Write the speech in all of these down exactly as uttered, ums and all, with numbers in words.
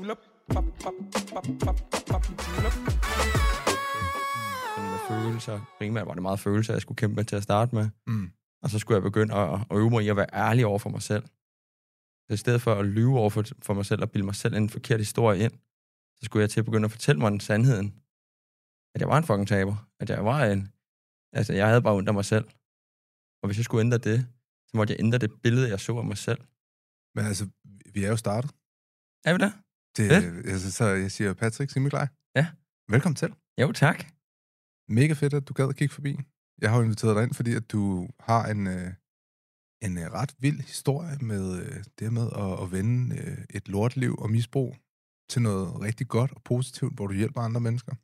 julep. Pop, pop, pop, pop, pop, julep. Med følelser. Primært var det meget følelser, jeg skulle kæmpe med til at starte med. Mm. Og så skulle jeg begynde at, at øve mig i at være ærlig over for mig selv. Så i stedet for at lyve over for, for mig selv og bilde mig selv en forkert historie ind, så skulle jeg til at begynde at fortælle mig den sandheden. At jeg var en fucking taber. At jeg var en... Altså, jeg havde bare ondt af mig selv. Og hvis jeg skulle ændre det, så måtte jeg ændre det billede, jeg så af mig selv. Men altså, vi er jo startet. Er vi der? Det, Fedt. altså, så jeg siger Patrick Simmelej. Ja. Velkommen til. Jo, tak. Mega fedt, at du gad at kigge forbi. Jeg har jo inviteret dig ind, fordi at du har en, øh, en øh, ret vild historie med øh, det med at, at vende øh, et lortliv og misbrug til noget rigtig godt og positivt, hvor du hjælper andre mennesker.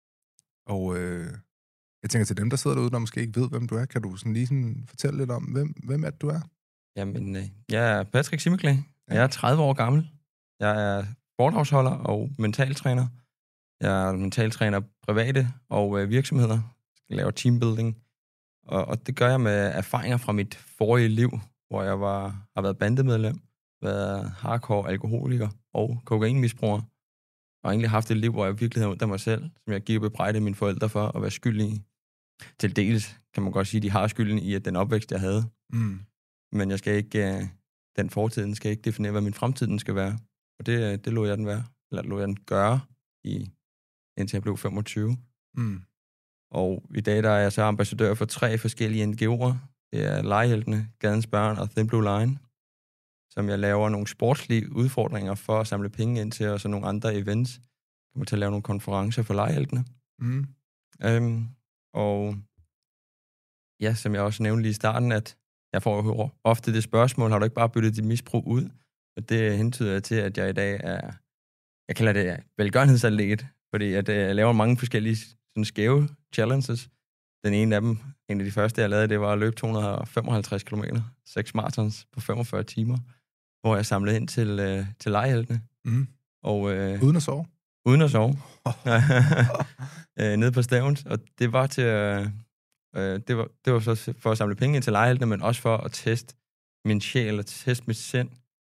Og øh, jeg tænker til dem, der sidder derude, der måske ikke ved, hvem du er, kan du sådan lige sådan fortælle lidt om, hvem, hvem er det, du er? Jamen, øh, jeg er Patrick Simmelklæ. Jeg er tredive år gammel. Jeg er foredragsholder og mentaltræner. Jeg er mentaltræner private og øh, virksomheder. Jeg laver teambuilding. Og, og det gør jeg med erfaringer fra mit forrige liv, hvor jeg var, har været bandemedlem, været hardcore alkoholiker og kokainmisbruger. Og egentlig haft et liv, hvor jeg virkelig havde ondt af mig selv, som jeg gik og bebrejdede mine forældre for at være skyldig i. Til dels kan man godt sige, at de har skylden i, at den opvækst, jeg havde. Mm. Men jeg skal ikke, den fortiden skal ikke definere, hvad min fremtiden skal være. Og det, det lå jeg den være, eller lå jeg den gøre, i, indtil jeg blev femogtyve. Mm. Og i dag der er jeg så ambassadør for tre forskellige N G O'er. Det er Legehjælpene, Gadens Børn og Thin Blue Line, som jeg laver nogle sportslige udfordringer for at samle penge ind til, og så nogle andre events. Jeg kommer til at lave nogle konferencer for Legehjælpene. Mm. Øhm, og ja, som jeg også nævnte lige i starten, at jeg får ofte det spørgsmål, har du ikke bare byttet dit misbrug ud? Og det hentyder til, at jeg i dag er, jeg kalder det velgørenhedsatlet, fordi at jeg laver mange forskellige sådan skæve challenges. Den ene af dem, en af de første, jeg lavede, det var at løbe to hundrede og femoghalvtreds kilometer, seks marathons på femogfyrre timer, hvor jeg samlede ind til, øh, til Legehjælpene. Mm. Og, øh, Uden at sove? Uden at sove. øh, nede på Stævns, og det var til øh, øh, det, var, det var så for at samle penge ind til Legehjælpene, men også for at teste min sjæl og teste mit sind.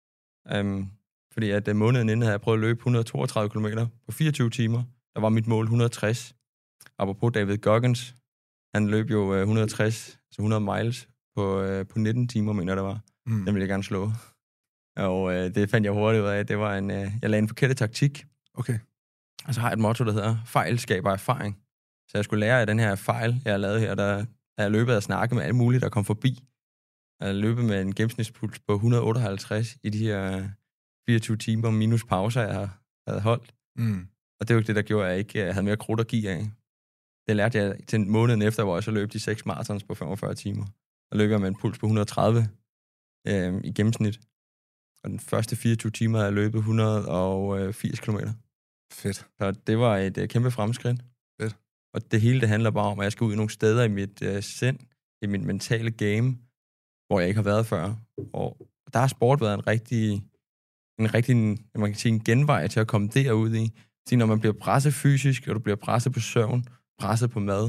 Um, fordi at uh, måneden inden havde jeg prøvet at løbe et hundrede og toogtredive kilometer på fireogtyve timer. Der var mit mål et hundrede og tres. Apropos David Goggins, han løb jo uh, et hundrede og tres, altså hundrede miles på, uh, på nitten timer, mener det var. Mm. Den ville jeg gerne slå. Og uh, det fandt jeg hurtigt ud af. Det var en, uh, jeg lagde en forkert taktik. Okay. Og så har jeg et motto, der hedder, fejl skaber erfaring. Så jeg skulle lære af den her fejl, jeg har lavet her, der er jeg løbet og snakket med alle mulige, der kom forbi. Jeg har løbet med en gennemsnitspuls på et hundrede og otteoghalvtreds i de her fireogtyve timer minus pauser, jeg havde holdt. Mm. Og det var jo det, der gjorde, at jeg ikke havde mere krudt at give af. Det lærte jeg til måneden efter, hvor jeg så løb de seks marathons på femogfyrre timer. Og løb jeg med en puls på et hundrede og tredive øh, i gennemsnit. Og den første fireogtyve timer havde jeg løbet et hundrede og firs kilometer. Fedt. Så det var et uh, kæmpe fremskridt. Fedt. Og det hele, det handler bare om, at jeg skal ud i nogle steder i mit uh, sind, i mit mentale game, hvor jeg ikke har været før. Og der har sport været en rigtig, en rigtig, man kan sige, en genvej til at komme derud i. Så når man bliver presset fysisk, og du bliver presset på søvn, presset på mad,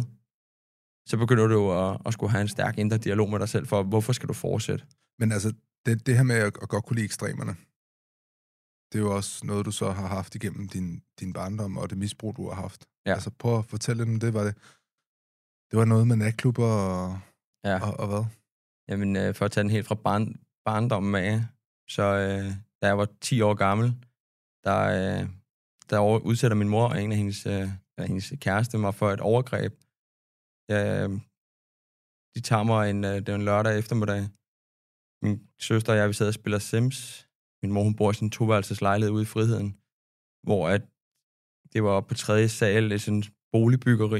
så begynder du at, at skulle have en stærk indre dialog med dig selv for, hvorfor skal du fortsætte? Men altså, det, det her med at, at godt kunne lide ekstremerne, det er jo også noget, du så har haft igennem din, din barndom og det misbrug, du har haft. Ja. Altså, prøv at fortælle lidt om det. Var det, det var noget med natklubber og, ja. og, og hvad? Jamen, øh, for at tage den helt fra barn, barndommen af, så øh, da jeg var ti år gammel, der, øh, der over, udsætter min mor og en af hendes, øh, hendes kæreste mig for et overgreb. Jeg, øh, de tager mig en, øh, det var en lørdag eftermiddag. Min søster og jeg, vi sad og spiller Sims. Min mor, hun bor i sådan en toværelses lejlighed ude i Friheden, hvor at det var oppe på tredje sal i sådan en boligbyggeri.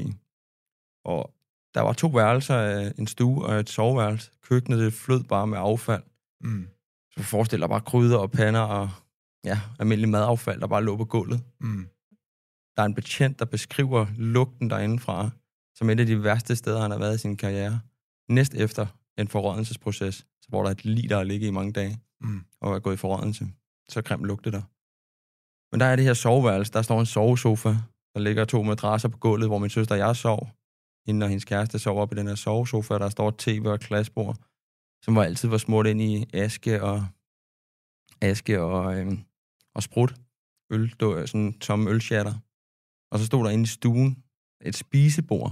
Og der var to værelser, en stue og et soveværelse. Køkkenet, det flød bare med affald. Mm. Så forestil dig bare krydder og pander og ja, almindelig madaffald, der bare lå på gulvet. Mm. Der er en betjent, der beskriver lugten derindefra, som et af de værste steder, han har været i sin karriere. Næst efter en forrådnelsesproces, hvor der er et lig, der har ligget i mange dage, mm. og er gået i forrådnelse. Så grimt lugte der. Men der er det her soveværelse, der står en sovesofa, der ligger to madrasser på gulvet, hvor min søster og jeg sov. Hende og hendes kæreste sov op i den her sovesofa, der står et tv og et glasbord, som var altid var smurt ind i aske og aske og, øhm, og sprut. øl, sådan tomme ølshatter. Og så stod der inde i stuen et spisebord.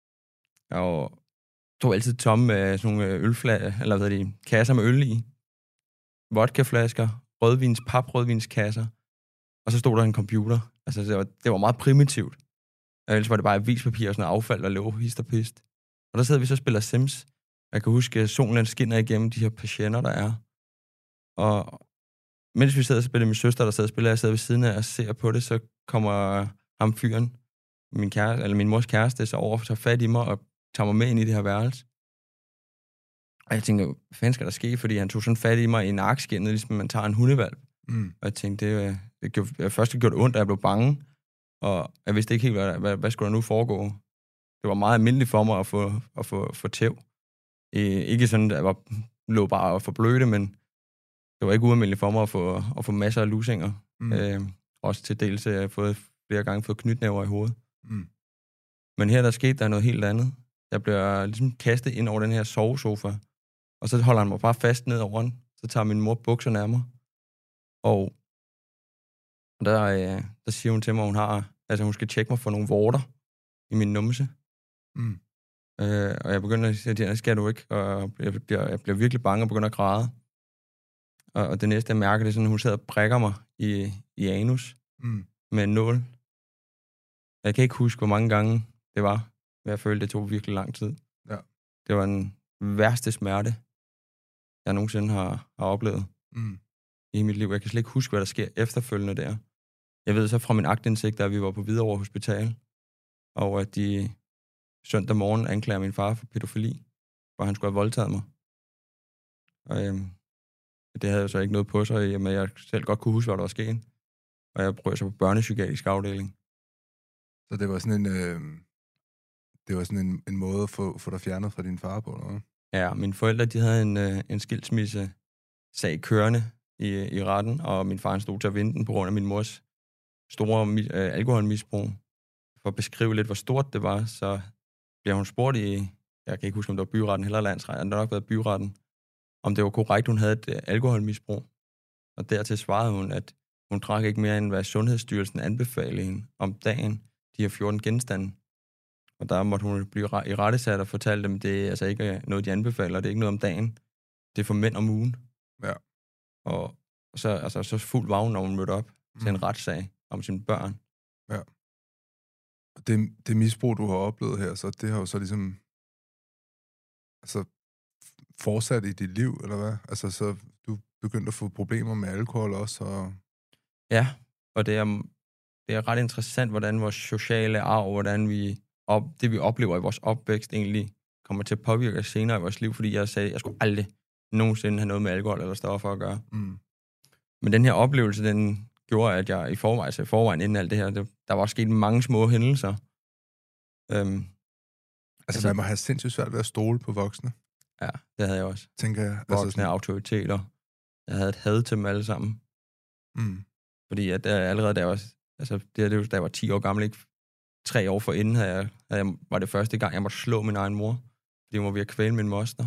Og stod altid tomme med sådan nogle ølflager, eller hvad det, kasser med øl i. Vodkaflasker, rødvins, paprødvinskasser. Og så stod der en computer. Altså, det var, det var meget primitivt. Og ellers var det bare avispapir og sådan noget affald, der lå hist og pist. Og der sidder vi så og spiller Sims. Jeg kan huske, at solen skinner igennem de her patienter, der er. Og mens vi sidder og spiller, min søster, der sidder og spiller, jeg sidder ved siden af og ser på det, så kommer ham fyren, min, kæreste, eller min mors kæreste, så over og tager fat i mig og tager mig med ind i det her værelse. Og jeg tænkte, hvad fanden skal der ske? Fordi han tog sådan fat i mig i nakkeskindet, ligesom man tager en hundevalp. Mm. Og jeg tænkte, det, det gjorde, jeg først gjorde det ondt, og jeg blev bange. Og jeg vidste ikke helt, hvad, hvad, hvad skulle der nu foregå. Det var meget almindeligt for mig at få, at få, få tæv. Ikke sådan, at jeg var, lå bare og forblødte, men det var ikke ualmindeligt for mig at få, at få masser af lusinger. Mm. Øh, også til dels, at jeg har fået flere gange fået knytnæver i hovedet. Mm. Men her der skete der noget helt andet. Jeg bliver ligesom kastet ind over den her sovesofa, og så holder han mig bare fast ned over den. Så tager min mor bukserne af mig. Og der, øh, der siger hun til mig, at hun har, altså hun skal tjekke mig for nogle vorter i min numse. Mm. Øh, og jeg begynder at sige, at det skal du ikke, og jeg bliver, jeg bliver virkelig bange og begynder at græde. Og, og det næste, jeg mærker, det er sådan, at hun sidder og brækker mig i, i anus mm. med en nål. Jeg kan ikke huske, hvor mange gange det var, men jeg følte, det tog virkelig lang tid. Ja. Det var den værste smerte, jeg nogensinde har, har oplevet mm. i mit liv. Jeg kan slet ikke huske, hvad der sker efterfølgende der. Jeg ved så fra min aktindsigt, at vi var på Hvidovre Hospital, og at de søndag morgen anklager min far for pædofili, hvor han skulle have voldtaget mig. Og øhm, det havde jo så ikke noget på sig, men jeg selv godt kunne huske, hvad der var sket. Og jeg prøvede så på børnepsykiatrisk afdeling. Så det var sådan en, øh, det var sådan en, en måde at få, få dig fjernet fra din far på, eller? Ja, mine forældre, de havde en, øh, en skilsmisse-sag kørende i, i retten, og min far stod til at vinde den på grund af min mors store øh, alkoholmisbrug. For at beskrive lidt, hvor stort det var, så bliver hun spurgt i, jeg kan ikke huske, om det var byretten eller landsretten, det har nok været byretten, om det var korrekt, hun havde et øh, alkoholmisbrug. Og dertil svarede hun, at hun drak ikke mere, end hvad Sundhedsstyrelsen anbefalede hende om dagen, de her fjorten genstande. Og der måtte hun blive i rettesat og fortælle dem, det er altså ikke noget, de anbefaler, det er ikke noget om dagen. Det er for mænd om ugen. Ja. Og så, altså, så fuld vagn, når hun mødte op mm. til en retssag om sine børn. Ja. Det, det misbrug, du har oplevet her, så det har jo så ligesom altså, fortsat i dit liv, eller hvad? Altså, så du begyndte at få problemer med alkohol også, og... Ja, og det er, det er ret interessant, hvordan vores sociale arv, hvordan vi op, det, vi oplever i vores opvækst, egentlig kommer til at påvirke os senere i vores liv, fordi jeg sagde, at jeg skulle aldrig nogensinde have noget med alkohol eller stoffer at gøre. Mm. Men den her oplevelse, den gjorde, at jeg i forvejen, altså i forvejen inden alt det her, det, der var sket mange små hændelser. Øhm, altså, altså, man må have sindssygt svært ved at stole på voksne. Ja, det havde jeg også. Tænker jeg. Voksne altså sådan... autoriteter. Jeg havde et had til dem alle sammen. Mm. Fordi at der, allerede da jeg var, altså, det er det, da jeg var ti år gammel, ikke tre år forinden, havde jeg, havde jeg, var det første gang, jeg måtte slå min egen mor. Fordi hun var ved at kvæle min moster.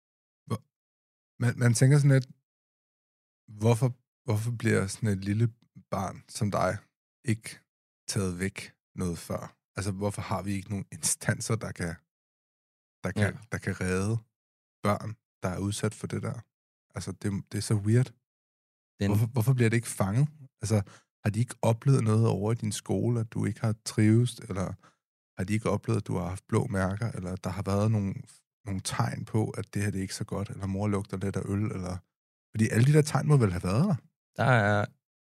Man, man tænker sådan lidt, hvorfor, hvorfor bliver sådan et lille barn som dig ikke taget væk noget før? Altså, hvorfor har vi ikke nogen instanser, der kan, der kan, ja. der kan redde børn, der er udsat for det der? Altså, det, det er så weird. Den... Hvorfor, hvorfor bliver det ikke fanget? Altså, har de ikke oplevet noget over i din skole, at du ikke har trives, eller har de ikke oplevet, at du har haft blå mærker, eller der har været nogle, nogle tegn på, at det her det er ikke så godt, eller mor lugter lidt af øl, eller... Fordi alle de der tegn må vel have været der? Der er...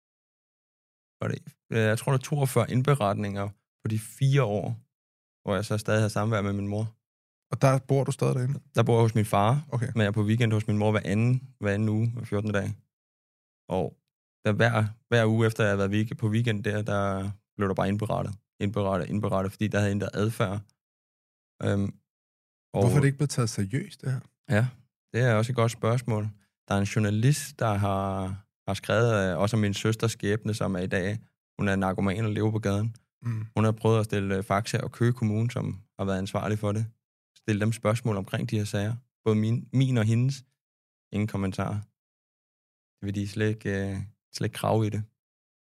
Jeg tror, der er toogfyrre indberetninger på de fire år, hvor jeg så stadig har samvær med min mor. Og der bor du stadig derinde? Der bor jeg hos min far, okay. Men jeg er på weekend hos min mor hver anden, hver anden uge, hver fjortende dag. Og der hver, hver uge efter, jeg havde været på weekend der, der blev der bare indberettet. Indberettet, indberettet, fordi der havde ændret adfærd. Øhm, og hvorfor er det ikke blevet taget seriøst, det her? Ja, det er også et godt spørgsmål. Der er en journalist, der har, har skrevet også om min søsters skæbne, som er i dag. Hun er narkoman og lever på gaden. Mm. Hun har prøvet at stille Faxe og Køge Kommune, som har været ansvarlig for det. Stille dem spørgsmål omkring de her sager. Både min, min og hendes. Ingen kommentarer. Det vil de slet ikke, uh, slet ikke krave i det.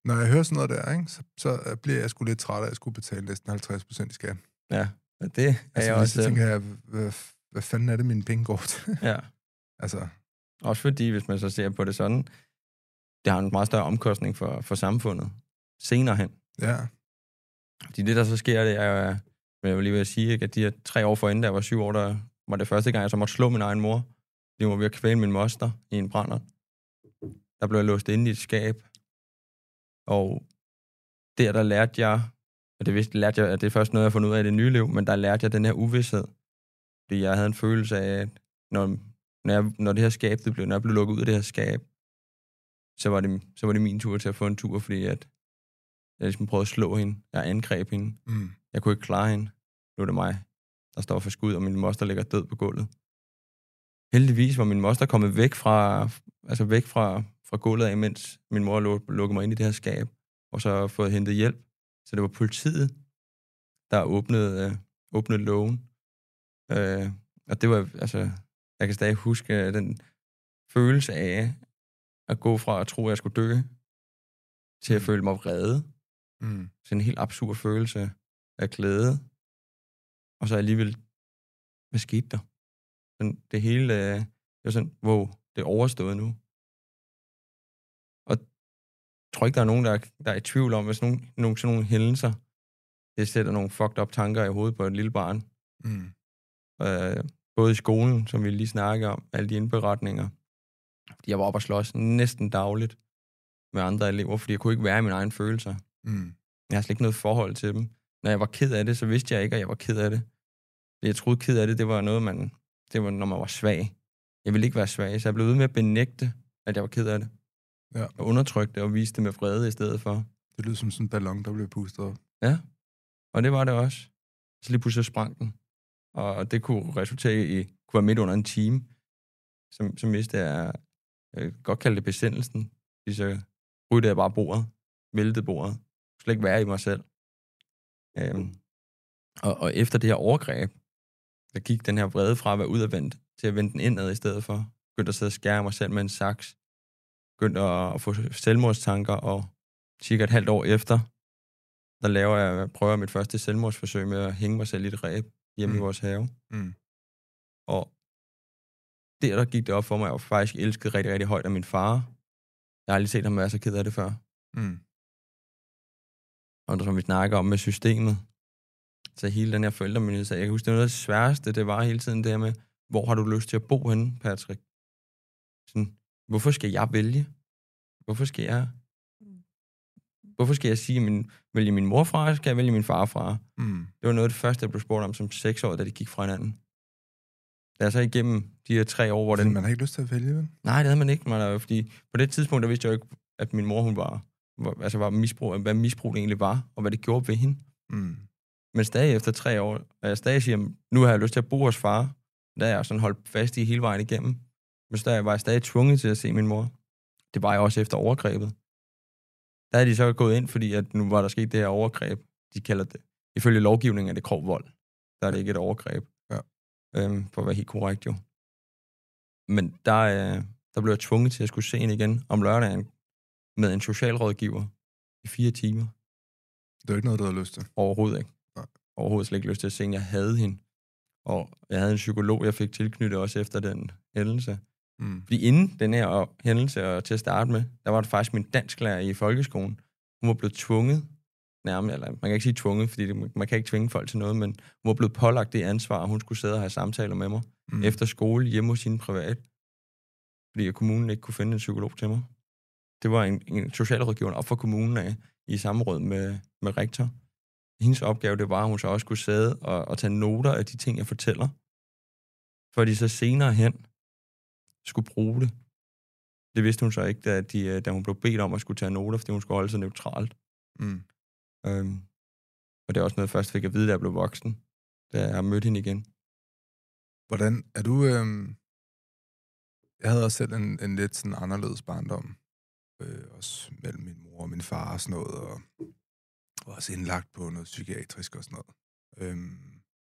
Når jeg hører sådan noget der, ikke, så, så bliver jeg sgu lidt træt af, at jeg skulle betale næsten halvtreds procent i skat. Ja, og det er Altså, jeg lige også... så tænker jeg, hvad, hvad fanden er det, mine penge går til? Ja, Altså, også fordi, hvis man så ser på det sådan, det har en meget større omkostning for, for samfundet senere hen. ja. Fordi det, der så sker, det er jo, men jeg vil lige ved at sige, ikke, at de her tre år forinden, da jeg var syv år, der var det første gang, jeg så måtte slå min egen mor. Det var ved at kvæle min moster i en brænder. Der blev jeg låst inde i et skab. Og der, der lærte jeg, og det vidste, lærte jeg, at det er først noget, jeg har fundet ud af i det nye liv, men der lærte jeg den her uvished. Fordi jeg havde en følelse af, at når, når, jeg, når det her skab, det blev, når jeg blev lukket ud af det her skab, så var, det, så var det min tur til at få en tur, fordi at jeg ligesom prøvede at slå hende. Jeg angreb hende. Mm. Jeg kunne ikke klare hende. Nu er det mig, der står for skud, og min moster ligger død på gulvet. Heldigvis var min moster kommet væk fra, altså væk fra, fra gulvet af, mens min mor lukkede mig ind i det her skab, og så fået hentet hjælp. Så det var politiet, der åbnede, øh, åbnede lågen. Øh, og det var, altså, jeg kan stadig huske den følelse af at gå fra at tro, at jeg skulle dø, til at føle mig vrede. Mm. Så en helt absurd følelse af glæde. Og så alligevel, hvad skete der? Sådan, det hele, øh, det var sådan, wow, det er overstået nu. Og jeg tror ikke, der er nogen, der er, der er i tvivl om, hvis nogen, nogen, sådan nogle hændelser, det sætter nogle fucked up tanker i hovedet på et lille barn. Mm. Øh, både i skolen, som vi lige snakkede om, alle de indberetninger. Fordi jeg var oppe og slås næsten dagligt med andre elever, fordi jeg kunne ikke være i mine egne følelser. Mm. Jeg har slet ikke noget forhold til dem. Når jeg var ked af det, så vidste jeg ikke, at jeg var ked af det. Jeg troede, ked af det, det var noget, man... Det var, når man var svag. Jeg ville ikke være svag, så jeg blev ved med at benægte, at jeg var ked af det. Ja. Og undertrykte og viste det med vrede i stedet for. Det lyder som sådan en ballon, der blev pustet op. Ja, og det var det også. Så lige pludselig sprang den. Og det kunne resultere i, kunne være midt under en time, som, som mistede jeg, jeg kan godt kalde det besindelsen. Så ryddede jeg bare bordet, væltede bordet. Jeg skulle slet ikke være i mig selv. Øhm, og, og efter det her overgreb, der gik den her vrede fra at være udadvendt, til at vende den indad i stedet for. Begyndte at sidde og skære mig selv med en saks. Begyndte at få selvmordstanker, og cirka et halvt år efter, der laver jeg, prøver jeg mit første selvmordsforsøg med at hænge mig selv i et ræb hjemme mm. i vores have. Mm. Og der, der gik det op for mig, at jeg var faktisk elsket rigtig, rigtig højt af min far. Jeg har aldrig set ham være så ked af det før. Mm. Og som vi snakker om med systemet, så hele den her forældremyndighed, så jeg kan huske, det er noget af det sværeste, det var hele tiden det her med, hvor har du lyst til at bo henne, Patrick? Sådan, hvorfor skal jeg vælge? Hvorfor skal jeg... Hvorfor skal jeg sige, at min, vælge min mor fra, eller skal jeg vælge min far fra? Mm. Det var noget af det første, jeg blev spurgt om som seks år, da de gik fra hinanden. Da jeg så igennem de her tre år, hvor den... Man har ikke lyst til at vælge, vel? Nej, det havde man ikke. Man havde, fordi på det tidspunkt, der vidste jeg jo ikke, at min mor, hun var... var altså, var misbrug, hvad misbrug det egentlig var, og hvad det gjorde ved hende. Mm. Men stadig efter tre år, og jeg stadig siger, nu har jeg lyst til at bo hos far, der er jeg sådan holdt fast i hele vejen igennem. Men så var jeg stadig tvunget til at se min mor. Det var jeg også efter overgrebet. Der er de så gået ind, fordi at nu var der sket det her overgreb. De kalder det, ifølge lovgivningen er det grov vold. Der er det ikke et overgreb. Ja. Øhm, for at være helt korrekt jo. Men der, øh, der blev jeg tvunget til at skulle se hende igen om lørdagen med en socialrådgiver i fire timer. Det er ikke noget, du havde lyst til? Overhovedet ikke. Nej. Overhovedet slet ikke lyst til at se hende. Jeg havde hende. Og jeg havde en psykolog, jeg fik tilknyttet også efter den hændelse. Mm. Fordi inden den her hændelse, og til at starte med, der var det faktisk min dansklærer i folkeskolen. Hun var blevet tvunget, nærmest, eller man kan ikke sige tvunget, fordi det, man kan ikke tvinge folk til noget, men hun var blevet pålagt det ansvar, at hun skulle sidde og have samtaler med mig mm. efter skole hjemme hos hende privat. Fordi kommunen ikke kunne finde en psykolog til mig. Det var en, en socialrådgiver op for kommunen af, i samråd med, med rektor. Hendes opgave, det var, at hun så også skulle sidde og, og tage noter af de ting, jeg fortæller. For de så senere hen skulle bruge det. Det vidste hun så ikke, da, de, da hun blev bedt om at skulle tage noter, fordi hun skulle holde sig neutralt. Mm. Øhm, og det er også noget, først fik jeg vide, da jeg blev voksen, da jeg mødte hende igen. Hvordan er du... Øhm... Jeg havde også selv en, en lidt sådan anderledes barndom. Øh, også mellem min mor og min far og sådan noget, og var også indlagt på noget psykiatrisk og sådan noget. Øhm...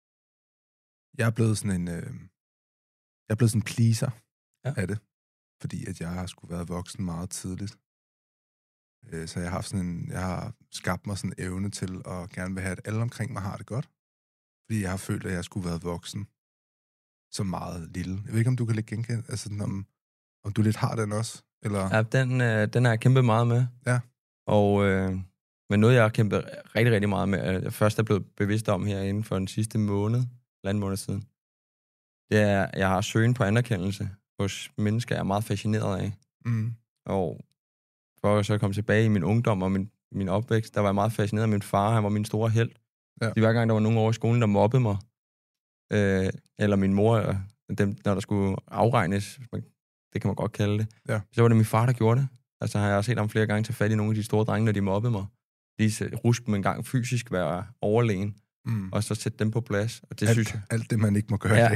Jeg er blevet sådan en... Øh... Jeg er blevet sådan en pleaser ja. af det. Fordi at jeg har skulle været voksen meget tidligt. Øh, så jeg har haft sådan en, jeg har skabt mig sådan en evne til at gerne vil have, at alle omkring mig har det godt. Fordi jeg har følt, at jeg skulle være voksen så meget lille. Jeg ved ikke, om du kan lidt genkende, altså sådan, om, om du lidt har den også? Eller? Ja, den, øh, den har jeg kæmpet meget med. Ja. Og, øh, men noget, jeg har kæmpet rigtig, rigtig meget med, at jeg først er blevet bevidst om her inden for den sidste måned, eller anden måned siden, det er, at jeg har søgen på anerkendelse hos mennesker, jeg er meget fascineret af. Mm. Og for at så komme tilbage i min ungdom og min, min opvækst, der var jeg meget fascineret af min far, han var min store helt. Ja. Hver gang der var nogen over i skolen, der mobbede mig, øh, eller min mor, dem, når der skulle afregnes, det kan man godt kalde det, ja. Så var det min far, der gjorde det. Altså har jeg set ham flere gange tage fat i nogle af de store drenge, når de mobbede mig. Lige rusk dem en gang fysisk være overlegen, mm. og så sætte dem på plads. Og det alt, synes jeg... alt det, man ikke må gøre. Ja.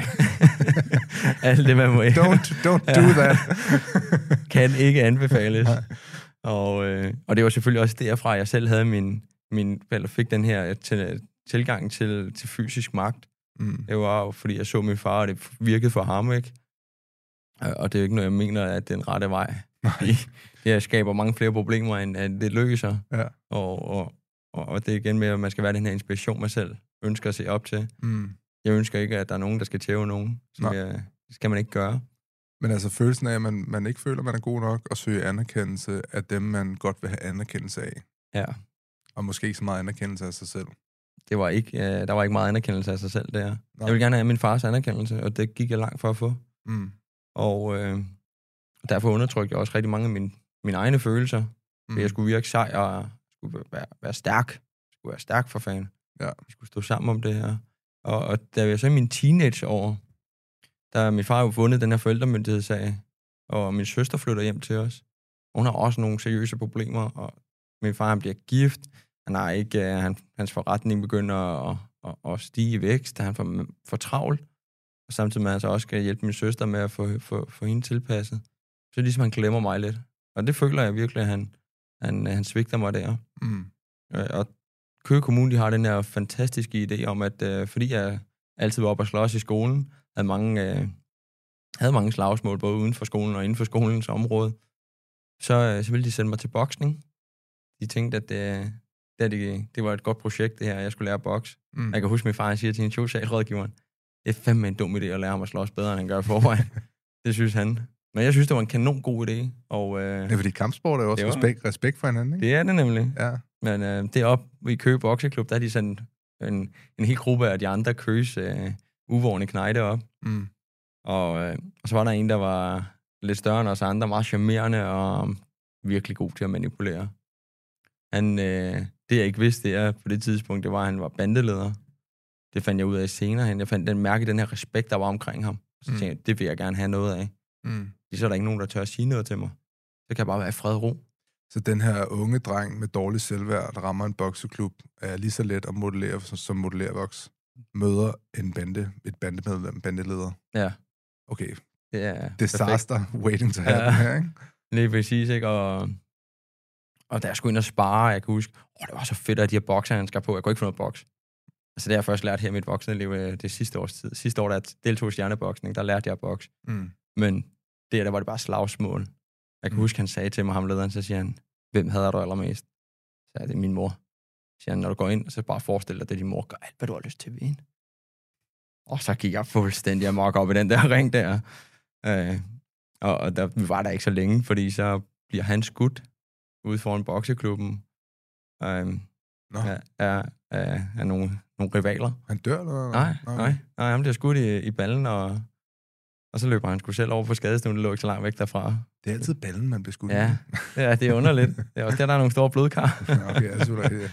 alt det, man må ikke. Don't, don't do that. Kan ikke anbefales. og, øh, og det var selvfølgelig også derfra, jeg selv havde min, min eller fik den her til, tilgang til, til fysisk magt. Mm. Det var jo, fordi jeg så min far, og det virkede for ham, ikke? Og det er jo ikke noget, jeg mener, at det er den rette vej. Det skaber mange flere problemer, end at det løser. Ja. Og, og, og det er igen med, at man skal være den her inspiration, man selv ønsker at se op til. Mm. Jeg ønsker ikke, at der er nogen, der skal tæve nogen. Som jeg, det skal man ikke gøre. Men altså følelsen af, at man, man ikke føler, man er god nok, og søge anerkendelse af dem, man godt vil have anerkendelse af. Ja. Og måske ikke så meget anerkendelse af sig selv. Det var ikke, øh, der var ikke meget anerkendelse af sig selv der. Nej. Jeg ville gerne have min fars anerkendelse, og det gik jeg langt for at få. Mm. Og øh, derfor undertrykte jeg også rigtig mange af mine, mine egne følelser. Mm. Jeg skulle virke sej og skulle være, være stærk. Jeg skulle være stærk for fanden. Ja. Vi skulle stå sammen om det her. Og, og da jeg så i mine teenageår, der min far jo vundet den her forældremyndighedssag, og min søster flytter hjem til os. Hun har også nogle seriøse problemer, og min far han bliver gift. Han har ikke, uh, han, hans forretning begynder at, at, at stige i vækst, da han får for travlt. Og samtidig med, at han så også skal hjælpe min søster med at få, få, få hende tilpasset. Så ligesom han glemmer mig lidt. Og det føler jeg virkelig, at han, han, han svigter mig der. Mm. Og Køge Kommune, de har den her fantastiske idé om, at uh, fordi jeg altid var oppe og slås i skolen, havde mange, uh, havde mange slagsmål, både uden for skolen og inden for skolens område, så, uh, så ville de sende mig til boksning. De tænkte, at uh, det, det var et godt projekt, det her, jeg skulle lære at bokse. Mm. Jeg kan huske, min far siger til en socialrådgiveren, det er fandme en dum idé at lære ham at slås bedre, end han gør i forvejen. Det synes han. Men jeg synes, det var en kanon god idé. Og, øh, det er fordi kampsport er også var, respekt, respekt for hinanden, ikke? Det er det nemlig. Ja. Men øh, deroppe i Køge Bokseklub, der er de sådan en, en hel gruppe af de andre Køges øh, uvårne knejde op. Mm. Og, øh, og så var der en, der var lidt større end os andre, meget charmerende og virkelig god til at manipulere. Han, øh, det jeg ikke vidste, det er på det tidspunkt, det var, at han var bandeleder. Det fandt jeg ud af senere hen. Jeg fandt den mærke, den her respekt, der var omkring ham. Så tænkte jeg, det vil jeg gerne have noget af. Mm. Så er der ikke nogen, der tør at sige noget til mig. Så kan jeg bare være i fred og ro. Så den her unge dreng med dårlig selvværd, der rammer en bokseklub, er lige så let at modellere som modellervoks, møder en bande, et bandemedlem, bandeleder. Ja. Okay. Det er disaster perfekt. Waiting to happen ja. her, ikke? Lige præcis, ikke? Og, og da jeg skulle ind og spare, jeg kan huske, åh, det var så fedt, at de her bokserhandsker på. Jeg kunne ikke få noget boks. Altså det har jeg først lært her i mit voksne liv, det sidste års tid. Sidste år, da jeg deltog i stjerneboksning, der lærte jeg at bokse. Mm. Men det der var det bare slagsmål. Jeg kan mm. huske, han sagde til mig, ham lederen, så siger han, hvem hader du allermest? Så sagde jeg, det er min mor. Så siger han, når du går ind, så bare forestil dig, at din mor gør alt, hvad du har lyst til ved hende. Og så gik jeg fuldstændig amok op i den der ring der. Øh, og og der, vi var der ikke så længe, fordi så bliver han skudt ude foran bokseklubben. Øh, Nå. Af, af, af, af nogle, nogle rivaler. Han dør, eller? Nej, nej, nej. nej han bliver skudt i, i ballen, og, og så løber han sgu selv over på skadestuen, det lå ikke så langt væk derfra. Det er altid ballen, man bliver skudt. Ja, ja, det er underligt. Det er også der, der er nogle store blodkar. Okay, jeg synes, det er.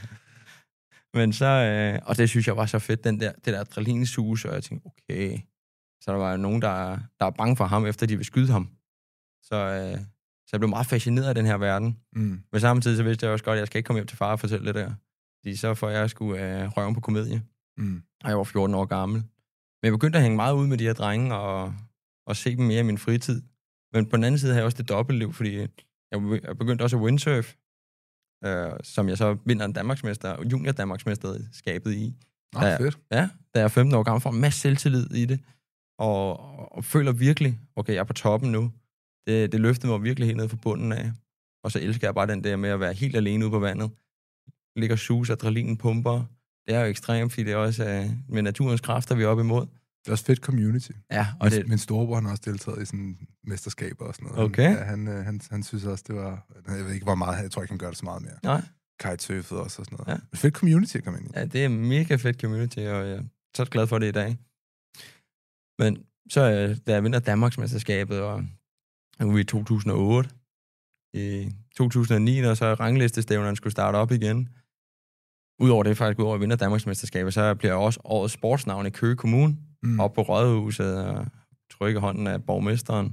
Men så, øh, og det synes jeg var så fedt, den der, det der adrenalinsus, og jeg tænkte, okay. Så der var nogen, der, der er bange for ham, efter de vil skyde ham. Så, øh, så jeg blev meget fascineret af den her verden. Mm. Men samtidig så vidste jeg også godt, at jeg skal ikke komme hjem til far og fortælle det der. Fordi så får jeg sgu øh, røven på komedie. Mm. Og jeg var fjorten år gammel. Men jeg begyndte at hænge meget ud med de her drenge, og, og se dem mere i min fritid. Men på den anden side havde jeg også det dobbeltliv, fordi jeg begyndte også at windsurf, øh, som jeg så vinder en Danmarksmester, junior Danmarksmesterskabet i. Nå, ah, fedt. Ja, da jeg er femten år gammel, får en masse selvtillid i det, og, og, og føler virkelig, okay, jeg er på toppen nu. Det, det løftede mig virkelig helt ned fra bunden af. Og så elsker jeg bare den der med at være helt alene ude på vandet. Ligger sus, adrenalinen pumper. Det er jo ekstremt, fordi det er også øh, med naturens kræfter, vi er op imod. Det er også fedt community. Ja, og min, det... min storebror, han har også deltaget i sådan mesterskaber og sådan noget. Okay. Han, ja, han, øh, han, han synes også, det var... Jeg ved ikke, hvor meget... Jeg tror ikke, han gør det så meget mere. Nej. Kitesurfet også og sådan noget. Ja. Men fedt community at komme ind i. Ja, det er mega fedt community, og jeg er så glad for det i dag. Men så øh, da jeg vinder Danmarksmesterskabet, og nu er vi i to tusind og otte, i to tusind og ni, og så ranglistestævnerne skulle starte op igen. Udover det faktisk, udover at vinde Danmarksmesterskabet, så bliver jeg også årets sportsnavn i Køge Kommune, mm. op på Rådhuset, og trykke hånden af borgmesteren.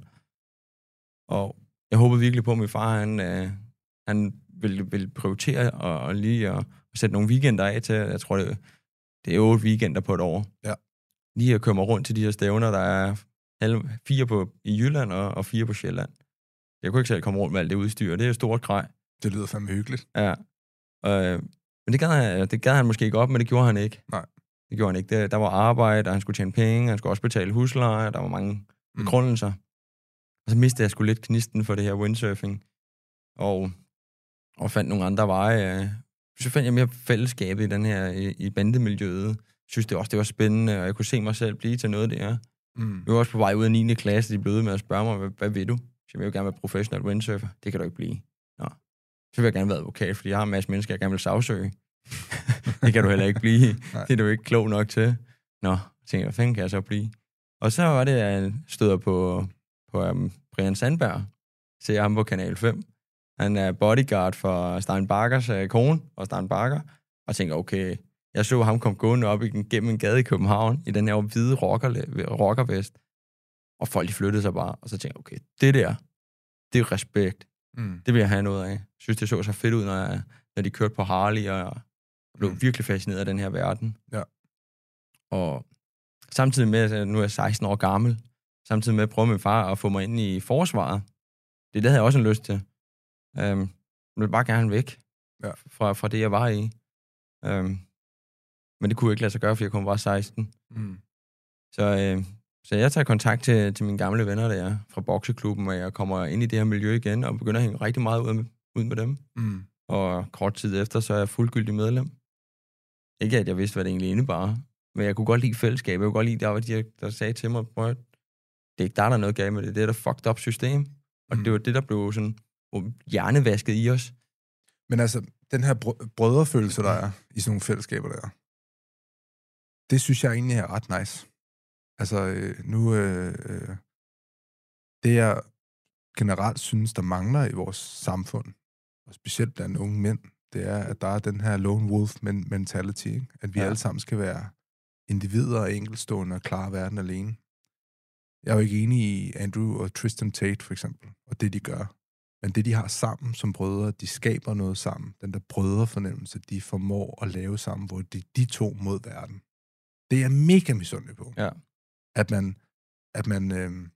Og jeg håbede virkelig på, at min far, han, øh, han ville, ville prioritere og, og lige at, at sætte nogle weekender af til, jeg tror, det, det er otte weekender på et år. Ja. Lige at komme rundt til de her stævner, der er fire på, i Jylland og, og fire på Sjælland. Jeg kunne ikke selv komme rundt med alt det udstyr, det er jo stort grej. Det lyder fandme hyggeligt. Ja. Øh, men det gad, han, det gad han måske ikke op, men det gjorde han ikke. Nej. Det gjorde han ikke. Det, der var arbejde, og han skulle tjene penge, han skulle også betale husleje, der var mange begrundelser. Mm. Og så mistede jeg sgu lidt knisten for det her windsurfing, og, og fandt nogle andre veje. Så fandt jeg mere fællesskabet i den her, i, i bandemiljøet. Jeg synes det også, det var spændende, og jeg kunne se mig selv blive til noget der. Mm. Jeg var også på vej ud af niende klasse, de blev ved med at spørge mig, hvad, hvad vil du? Så jeg vil jo gerne være professionel windsurfer. Det kan du ikke blive. Nå. Så vil jeg gerne være advokat, fordi jeg har en masse mennesker, jeg gerne vil sagsøge. Det kan du heller ikke blive. Det er du ikke klog nok til. Nå, jeg tænkte, hvad fanden kan jeg så blive? Og så var det, at jeg støder på, på um, Brian Sandberg. Ser ham på Kanal fem. Han er bodyguard for Stein Bakkers uh, kone og Stein Bakker. Og tænker, okay, jeg så ham komme gående op igennem en gade i København i den her hvide rocker, rockervest. Og folk de flyttede sig bare. Og så tænkte jeg, okay, det der, det er respekt. Mm. Det vil jeg have noget af. Jeg synes, det så så fedt ud, når, jeg, når de kørte på Harley, og jeg blev mm. virkelig fascineret af den her verden. Ja. Og samtidig med, at nu er jeg seksten år gammel, samtidig med at prøve min far at få mig ind i forsvaret. Det, det havde jeg også en lyst til. Um, jeg ville bare gerne væk ja. fra, fra det, jeg var i. Um, men det kunne jeg ikke lade sig gøre, fordi jeg kun var seksten. Mm. Så, øh, så jeg tager kontakt til, til mine gamle venner der fra bokseklubben, og jeg kommer ind i det her miljø igen, og begynder at hænge rigtig meget ud med, ud med dem. Mm. Og kort tid efter, så er jeg fuldgyldig medlem. Ikke at jeg vidste, hvad det egentlig indebar, men jeg kunne godt lide fællesskab. Jeg kunne godt lide, der var de, der sagde til mig, prøv at det er ikke der, der er noget galt med det. Det er der fucked up system. Og mm. det var det, der blev sådan hjernevasket i os. Men altså, den her br- brødrefølelse, der er i sådan nogle fællesskaber der, det synes jeg egentlig er ret nice. Altså, øh, nu... Øh, øh, det jeg generelt synes, der mangler i vores samfund, og specielt blandt unge mænd, det er, at der er den her lone wolf mentality, ikke? At vi ja. alle sammen skal være individer og enkeltstående og klare verden alene. Jeg er jo ikke enig i Andrew og Tristan Tate, for eksempel, og det, de gør. Men det, de har sammen som brødre, de skaber noget sammen. Den der brødrefornemmelse, de formår at lave sammen, hvor de, de to mod verden. Det er jeg mega misundelig på. Ja. At man, at man, øh,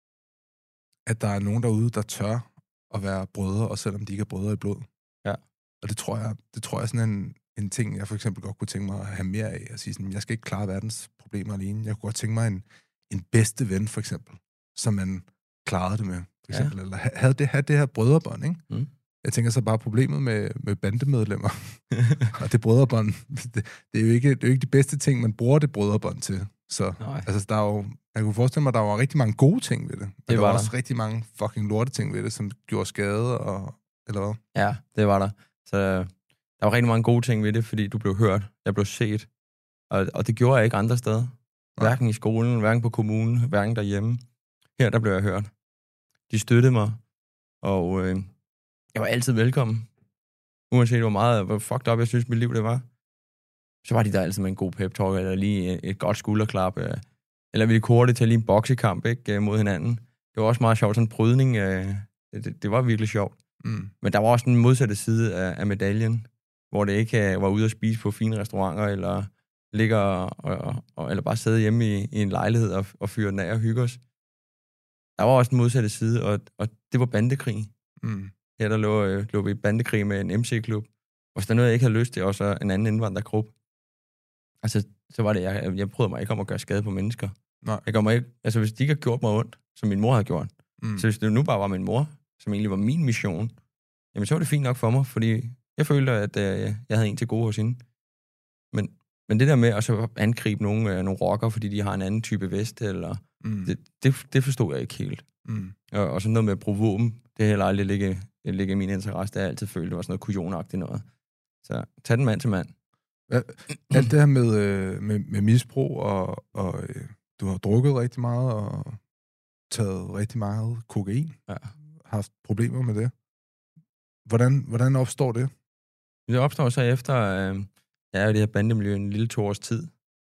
at der er nogen derude, der tør at være brødre, og selvom de ikke er brødre i blod. Ja. Og det tror jeg, det tror jeg er sådan en, en ting, jeg for eksempel godt kunne tænke mig at have mere af. At sige sådan, jeg skal ikke klare verdens problemer alene. Jeg kunne godt tænke mig en, en bedste ven, for eksempel, som man klarede det med. For eksempel, ja. Eller havde det, havde det her brødrebånd, ikke? Mm. Jeg tænker så bare problemet med, med bandemedlemmer. Og det brødrebånd, det, det, er jo ikke, det er jo ikke de bedste ting, man bruger det brødrebånd til. Så altså, der er jo, jeg kunne forestille mig, at der var rigtig mange gode ting ved det. Men det var der var der. Også rigtig mange fucking lorte ting ved det, som gjorde skade, og, eller hvad? Ja, det var der. Så der var rigtig mange gode ting ved det, fordi du blev hørt, jeg blev set. Og, og det gjorde jeg ikke andre steder. Hverken i skolen, hverken på kommunen, hverken derhjemme. Her, der blev jeg hørt. De støttede mig, og øh, jeg var altid velkommen. Uanset hvor meget, hvor fucked up jeg synes, mit liv det var. Så var de der altid med en god pep-talk, eller lige et godt skulderklap, øh, eller vi korte til lige en boksekamp, ikke, mod hinanden. Det var også meget sjovt, sådan en brydning. Øh, det, det var virkelig sjovt. Mm. Men der var også en modsatte side af, af medaljen, hvor det ikke øh, var ude at spise på fine restauranter, eller ligge og, og, og, eller bare sidde hjemme i, i en lejlighed og, og fyre den af og hygge os. Der var også en modsatte side, og, og det var bandekrig. Mm. Her der lå, øh, lå vi i bandekrig med en M C-klub. Og hvis der er noget, jeg ikke havde lyst til, også en anden indvandrergruppe. Altså, så var det, jeg, jeg prøvede mig ikke om at gøre skade på mennesker. Nej. Jeg gør mig ikke, altså, hvis de ikke har gjort mig ondt, som min mor havde gjort, mm. så hvis det nu bare var min mor, som egentlig var min mission, jamen så var det fint nok for mig, fordi jeg følte, at øh, jeg havde en til gode hos hende. Men, men det der med at så angribe nogle, øh, nogle rockere, fordi de har en anden type vest, eller, Mm. det, det, det forstod jeg ikke helt. Mm. Og, og sådan noget med at bruge våben, det har heller aldrig ligget, ligget i min interesse. Det har jeg altid følt, det var sådan noget kujonagtigt noget. Så tag den mand til mand. Alt det her med, øh, med, med misbrug, og, og øh, du har drukket rigtig meget, og taget rigtig meget kokain, Ja. haft problemer med det. Hvordan, hvordan opstår det? Det opstår så efter, øh, jeg er i det her bandemiljø en lille to års tid.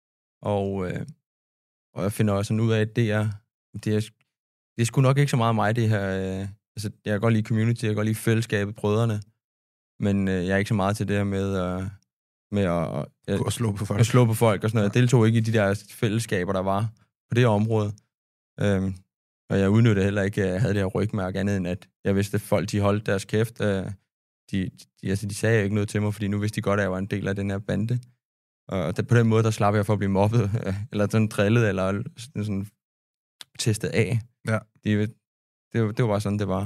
Og, øh, og jeg finder også sådan ud af, at det er, det er, det er sgu nok ikke så meget mig, det her. Øh, altså, jeg kan godt lide community, jeg kan godt lide fællesskabet, brødrene. Men øh, jeg er ikke så meget til det her med, øh, med at, øh, Gå og slå på folk. at slå på folk og sådan noget. Jeg deltog ikke i de der fællesskaber, der var på det område. Øhm, og jeg udnyttede heller ikke, at jeg havde det her rygmærke andet, end at jeg vidste, at folk de holdt deres kæft. Øh, de, de, altså, de sagde ikke noget til mig, fordi nu vidste de godt, at jeg var en del af den her bande. Og der, på den måde, der slap jeg for at blive mobbet, øh, eller sådan drillet, eller sådan, sådan testet af. Ja. De, det, det var bare sådan, det var.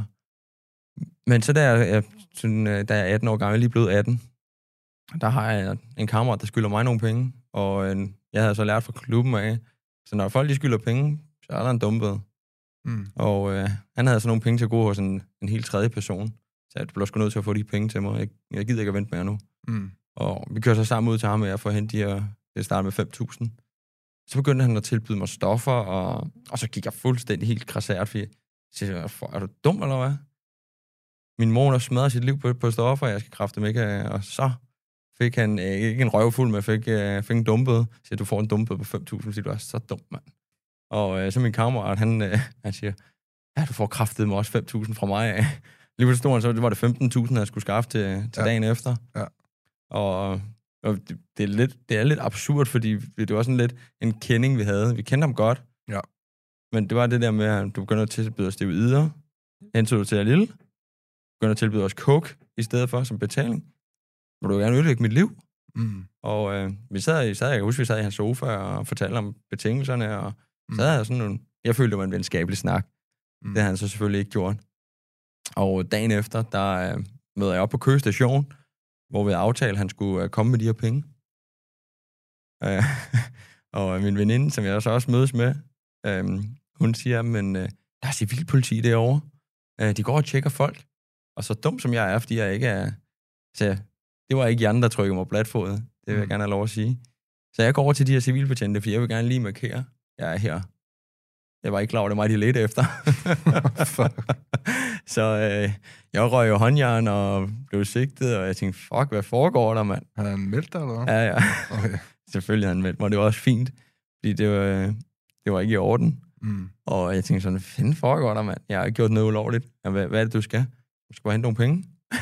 Men så da jeg, jeg, sådan, da jeg er atten år gammel, lige blevet atten, der har jeg en kammerat, der skylder mig nogle penge, og en, jeg havde så lært fra klubben af, så når folk de skylder penge, så er der en dumpet. Mm. Og øh, han havde så nogle penge til at gå hos en, en helt tredje person, så jeg blev sgu nødt til at få de penge til mig. Jeg, jeg gider ikke at vente mere nu. Mm. Og vi kører så sammen ud til ham, og jeg får hente de her, det startede med fem tusind. Så begyndte han at tilbyde mig stoffer, og, og så gik jeg fuldstændig helt krasseret, fordi jeg siger, er du dum eller hvad? Min mor har smadret sit liv på, på stoffer, jeg skal kræfte mig ikke, og så fik han, øh, ikke en røvfuld, men jeg fik, øh, fik en dumpede. Så du får en dumpede på fem tusind, så du er så dum, mand. Og øh, så min kammerat, han, øh, han siger, ja, du får kraftet mig også fem tusind fra mig af. Lige på så stor, så var det femten tusind, jeg skulle skaffe til, til ja. dagen efter. Ja. Og, og det, det, er lidt, det er lidt absurd, fordi det var sådan lidt en kending, vi havde. Vi kendte ham godt. Ja. Men det var det der med, at du begynder at tilbyde os steroider, hentede du til at lille, begynder at tilbyde os coke i stedet for som betaling. Vil du gerne ødelægge mit liv? Mm. Og øh, vi sad, sad, jeg kan huske, vi sad i hans sofa og fortalte om betingelserne, og mm. så havde jeg sådan nogle, jeg følte, det var en venskabelig snak. Mm. Det havde han så selvfølgelig ikke gjort. Og dagen efter, der øh, møder jeg op på Køge Station, hvor vi aftalte, at han skulle øh, komme med de her penge. Øh, og min veninde, som jeg så også mødes med, øh, hun siger, men øh, der er civilpoliti derovre. Øh, de går og tjekker folk. Og så dum som jeg er, fordi jeg ikke er... Så det var ikke Jan, der trykkede mig blatfodet. Det vil jeg gerne have lov at sige. Så jeg går over til de her civilbetjente, for jeg vil gerne lige markere, jeg er her. Jeg var ikke klar over, det mig, de ledte efter. Så øh, jeg røg jo håndjern og blev sigtet, og jeg tænkte, fuck, hvad foregår der, mand? Har han meldt dig, eller hvad? Ja, ja. Okay. Selvfølgelig har han meldt mig, det var også fint, fordi det var, det var ikke i orden. Mm. Og jeg tænkte sådan, hvad fanden foregår der, mand? Jeg har ikke gjort noget ulovligt. Ja, hvad, hvad er det, du skal? Du skal bare hente nogle penge.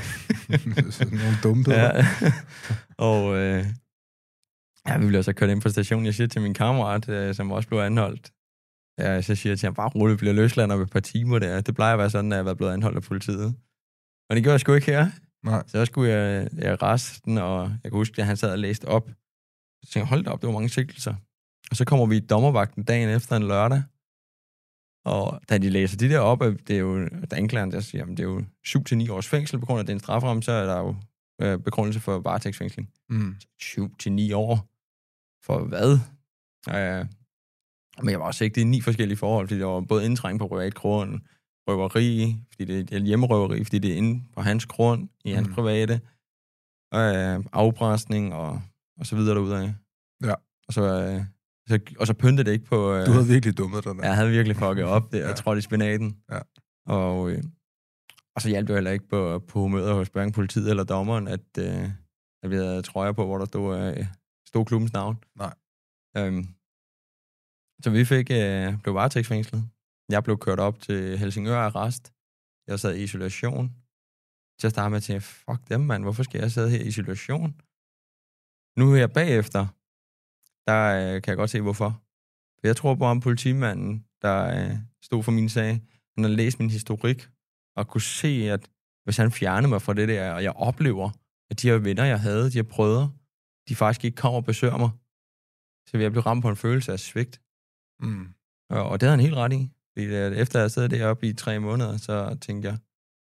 Nogle dumme ja. Og øh, ja, vi blev så kørt ind på stationen. Jeg siger til min kammerat, øh, som også blev anholdt, ja, så siger jeg til ham, bare roligt, bliver løsladt om et par timer der. Det plejer at være sådan, at jeg var blevet anholdt af politiet. Men det gjorde jeg sgu ikke her. Nej. Så skulle jeg, jeg resten, og jeg kan huske, at han sad og læste op. Så tænkte jeg, hold da op, det var mange sigtelser. Og så kommer vi i dommervagten dagen efter en lørdag. Og da de læser de der op, det er jo, der anklageren der siger, jamen, det er jo syv til ni års fængsel på grund af den strafferamme, så er der jo øh, begrundelse for varetægtsfængsling. Mm. syv til ni år. For hvad? Øh, men jeg var også ikke, det er ni forskellige forhold, fordi der var både indtræng på privat grund, røveri, fordi det er hjemmerøveri, fordi det er inde på hans grund, i hans mm. private, øh, afpresning og, og så videre derudad. Ja. Og så... Øh, Så, og så pyntede det ikke på... Øh, du havde virkelig dummet dig der. Jeg havde virkelig fucket op det, ja. Jeg tror, i spinaten. Ja. Og, øh, og så hjalp det heller ikke på, på humøret hos hverken politiet eller dommeren, at, øh, at vi havde trøjer på, hvor der stod, øh, stod klubbens navn. Nej. Øhm, så vi fik, øh, blev varetægtsfængslet. Jeg blev kørt op til Helsingør arrest. Jeg sad i isolation. Til at starte med at tænke, fuck dem, mand. Hvorfor skal jeg sidde her i isolation? Nu her bagefter, der øh, kan jeg godt se, hvorfor. For jeg tror på ham, politimanden, der øh, stod for min sag. Han har læst min historik, og kunne se, at hvis han fjernede mig fra det der, og jeg oplever, at de her venner, jeg havde, de her brødre, de faktisk ikke kommer og besøger mig, så vil jeg blive ramt på en følelse af svigt. Mm. Og, og det havde han helt ret i. Fordi efter jeg sad deroppe i tre måneder, så tænkte jeg,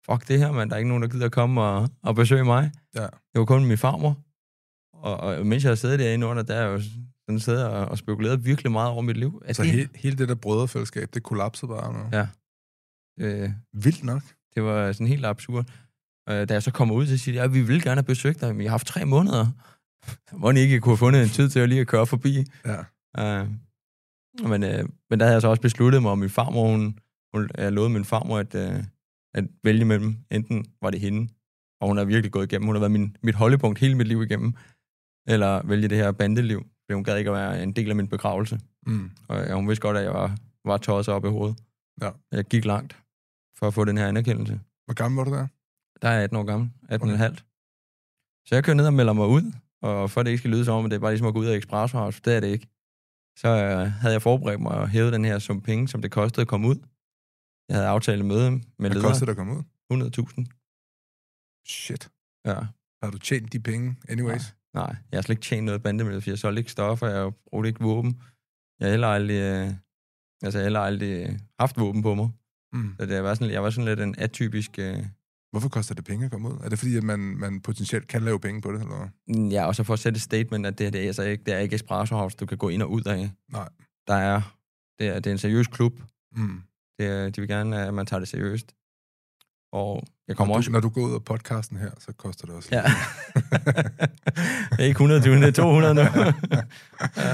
fuck det her, man, der er ikke nogen, der gider at komme og, og besøge mig. Ja. Det var kun min farmor. Og, og mens jeg har siddet derinde under, der er jeg jo sådan siddet og, og spekuleret virkelig meget over mit liv. Så det... he, hele det der brødrefællesskab, det kollapsede bare nu? Ja. Øh, Vildt nok. Det var sådan helt absurd. Øh, da jeg så kommer ud, så siger de, at vi vil gerne have besøgt dig, men jeg har haft tre måneder. Hvor I ikke kunne have fundet en tid til at lige at køre forbi. Ja. Øh, men, øh, men der havde jeg så også besluttet mig, om min farmor, hun, hun jeg lovede min farmor, at, øh, at vælge mellem. Enten var det hende, og hun har virkelig gået igennem. Hun har været min, mit holdepunkt hele mit liv igennem. Eller vælge det her bandeliv, fordi hun gad ikke at være en del af min begravelse. Mm. Og ja, hun vidste godt, at jeg var, var tosset op i hovedet. Ja. Jeg gik langt for at få den her anerkendelse. Hvor gammel var du der? Der er jeg atten år gammel. atten og et halvt. Så jeg kører ned og melder mig ud, og for at det ikke skal lyde som om, at det er bare ligesom at gå ud af Expresso House, det er det ikke. Så øh, havde jeg forberedt mig og hævet den her sum penge, som det kostede at komme ud. Jeg havde aftalt møde med ledere. Hvad kostede det at komme ud? hundrede tusind. Shit. Ja. Har du tjent de penge anyways? Nej, Nej. jeg har slet ikke tjent noget bandemiddel, for jeg solgte ikke stoffer, jeg brugte ikke våben. Jeg har heller aldrig, øh, altså, jeg har heller aldrig haft våben på mig. Mm. Så det var sådan, jeg var sådan lidt en atypisk... Øh, Hvorfor koster det penge at komme ud? Er det fordi, at man, man potentielt kan lave penge på det? Eller? Ja, og så for at sætte et statement, at det, det, er, altså ikke, det er ikke Expresso House, du kan gå ind og ud af. Nej. Der er, det er, det er en seriøs klub. Mm. Det er, de vil gerne, at man tager det seriøst. Og jeg kommer når, du, også... når du går ud af podcasten her, så koster det også. Ja. Det er ikke hundrede tusind, det er to hundrede nu. Ja.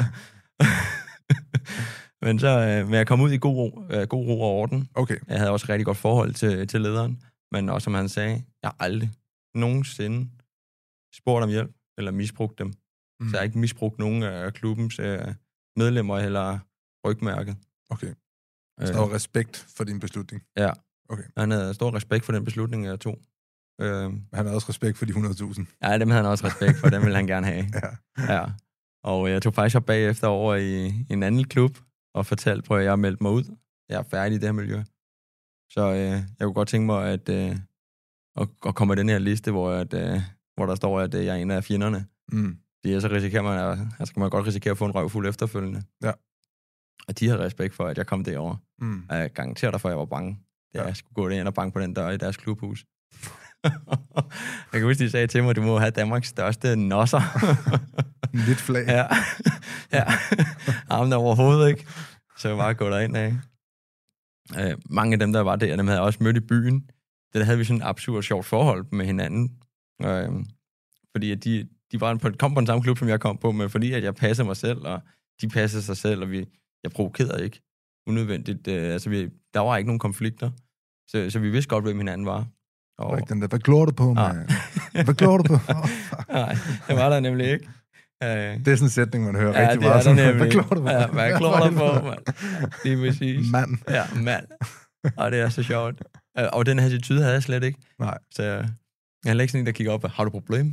Men så øh, men jeg kom ud i god ro, øh, god ro og orden. Okay. Jeg havde også et rigtig godt forhold til, til lederen. Men også som han sagde, jeg har aldrig nogensinde spurgt om hjælp, eller misbrugt dem. Mm. Så jeg har ikke misbrugt nogen af klubbens øh, medlemmer, eller rygmærket. Okay. Så der var respekt for din beslutning? Ja. Okay. Han havde stor respekt for den beslutning, jeg tog. Øh, han havde også respekt for de hundrede tusind? Ja, dem havde han også respekt for, dem ville han gerne have. Ja. Ja. Og jeg tog faktisk op bagefter over i, i en anden klub, og fortalte, prøv at jeg har meldt mig ud. Jeg er færdig i det her miljø. Så øh, jeg kunne godt tænke mig at, øh, at, at komme i den her liste, hvor, at, øh, hvor der står, at øh, jeg er en af fjenderne. Mm. Fordi så risikerer man, altså kan man godt risikere at få en røvfuld efterfølgende. Ja. Og de havde respekt for, at jeg kom derover. Mm. Jeg garanterer dig for, at jeg var bange. Ja. Jeg skulle gå ind og banke på den dør i deres klubhus. Jeg kan huske, de sagde til mig, at du må have Danmarks største nosser. Lidt flag. Ja, ja. Armen overhovedet ikke. Så jeg bare gå derind af. Øh, mange af dem, der var der, dem havde jeg også mødt i byen. Der havde vi sådan et absurd sjovt forhold med hinanden. Øh, fordi at de, de var på, kom på den samme klub, som jeg kom på, men fordi at jeg passede mig selv, og de passede sig selv, og vi, jeg provokerede ikke unødvendigt. Øh, altså, vi, der var ikke nogen konflikter. Så, så vi vidste godt, hvem hinanden var. Og... Den der, hvad glor du på, mand? Ah. Hvad glor du på? Oh, nej, det var der nemlig ikke. Uh, det er sådan en sætning, man hører ja, rigtig meget. Sådan, hvad glor du på? Ja, hvad glor du på, mand? Lige præcis. Mand. Ja, mand. Og det er så sjovt. Uh, og den her attitude havde jeg slet ikke. Nej. Så jeg havde ikke sådan en, der kigger op og, har du problem?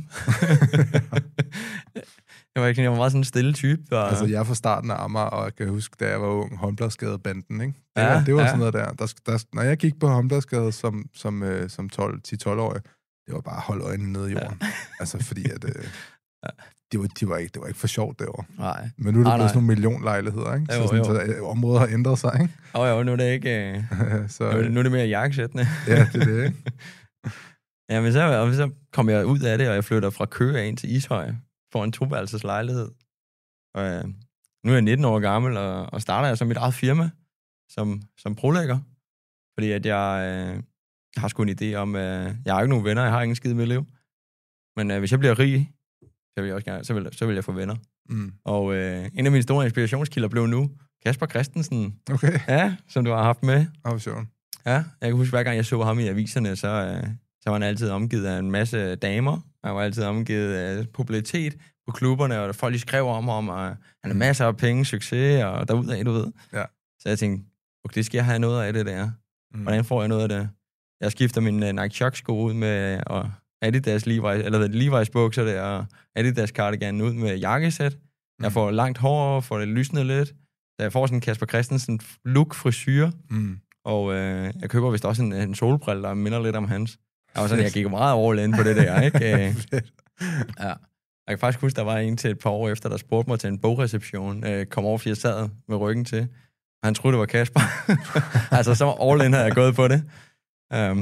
Jeg var ikke sådan, jeg var meget sådan en stille type. Og... Altså, jeg er fra starten af Amager, og jeg kan huske, da jeg var ung, Håndbladsgadebanden, ikke? Det ja, var, det var ja. sådan noget der. der, der når jeg gik på Håndbladsgade som, som, øh, som ti-tolv-årig, det var bare at holde øjnene nede i jorden. Ja. Altså, fordi at... Øh, ja. det, var, de var ikke, det var ikke for sjovt derovre. Nej. Men nu er det ah, blevet sådan nogle millionlejligheder, ikke? Jo, så, sådan, jo. så øh, området har ændret sig, ikke? Åh oh, jo, nu er det ikke... Øh, så, nu, er det, nu er det mere jakkesættende. Ja, det er det, ikke? Ja, men så, og så kom jeg ud af det, og jeg flytter fra Køge ind til Ishøj for en toværelses lejlighed. Og, øh, nu er jeg nitten år gammel, og, og starter jeg som mit eget firma, som, som prolægger. Fordi at jeg, øh, jeg har sgu en idé om, øh, jeg har ikke nogen venner, jeg har ingen skid med liv. Men øh, hvis jeg bliver rig, så vil jeg også gerne, så vil, så vil jeg få venner. Mm. Og øh, en af mine store inspirationskilder blev nu Kasper Christensen. Okay. Ja, som du har haft med. Oh, sure. Ja, jeg kan huske, hver gang jeg så ham i aviserne, så, øh, så var han altid omgivet af en masse damer. Han var altid omgivet af popularitet på klubberne, og folk de skrev om ham, og han har masser af penge, succes, og derudaf, du ved. Ja. Så jeg tænkte, okay, det skal jeg have noget af det der. Mm. Hvordan får jeg noget af det? Jeg skifter min uh, Nike Chuck-sko ud med og Adidas Levi's, eller Levi's bukser der, og Adidas cardigan ud med jakkesæt. Mm. Jeg får langt hår, får det lysnet lidt. Så jeg får sådan en Kasper Christensen look frisyr. Mm. Og øh, jeg køber vist også en, en solbrille, der minder lidt om hans. Jeg var sådan, jeg gik meget all in på det der, ikke? Ja. Jeg kan faktisk huske, der var en til et par år efter, der spurgte mig til en bogreception. Øh, kom over, fordi jeg sad med ryggen til. Og han troede, det var Kasper. Altså, så all in havde jeg gået på det. Um, han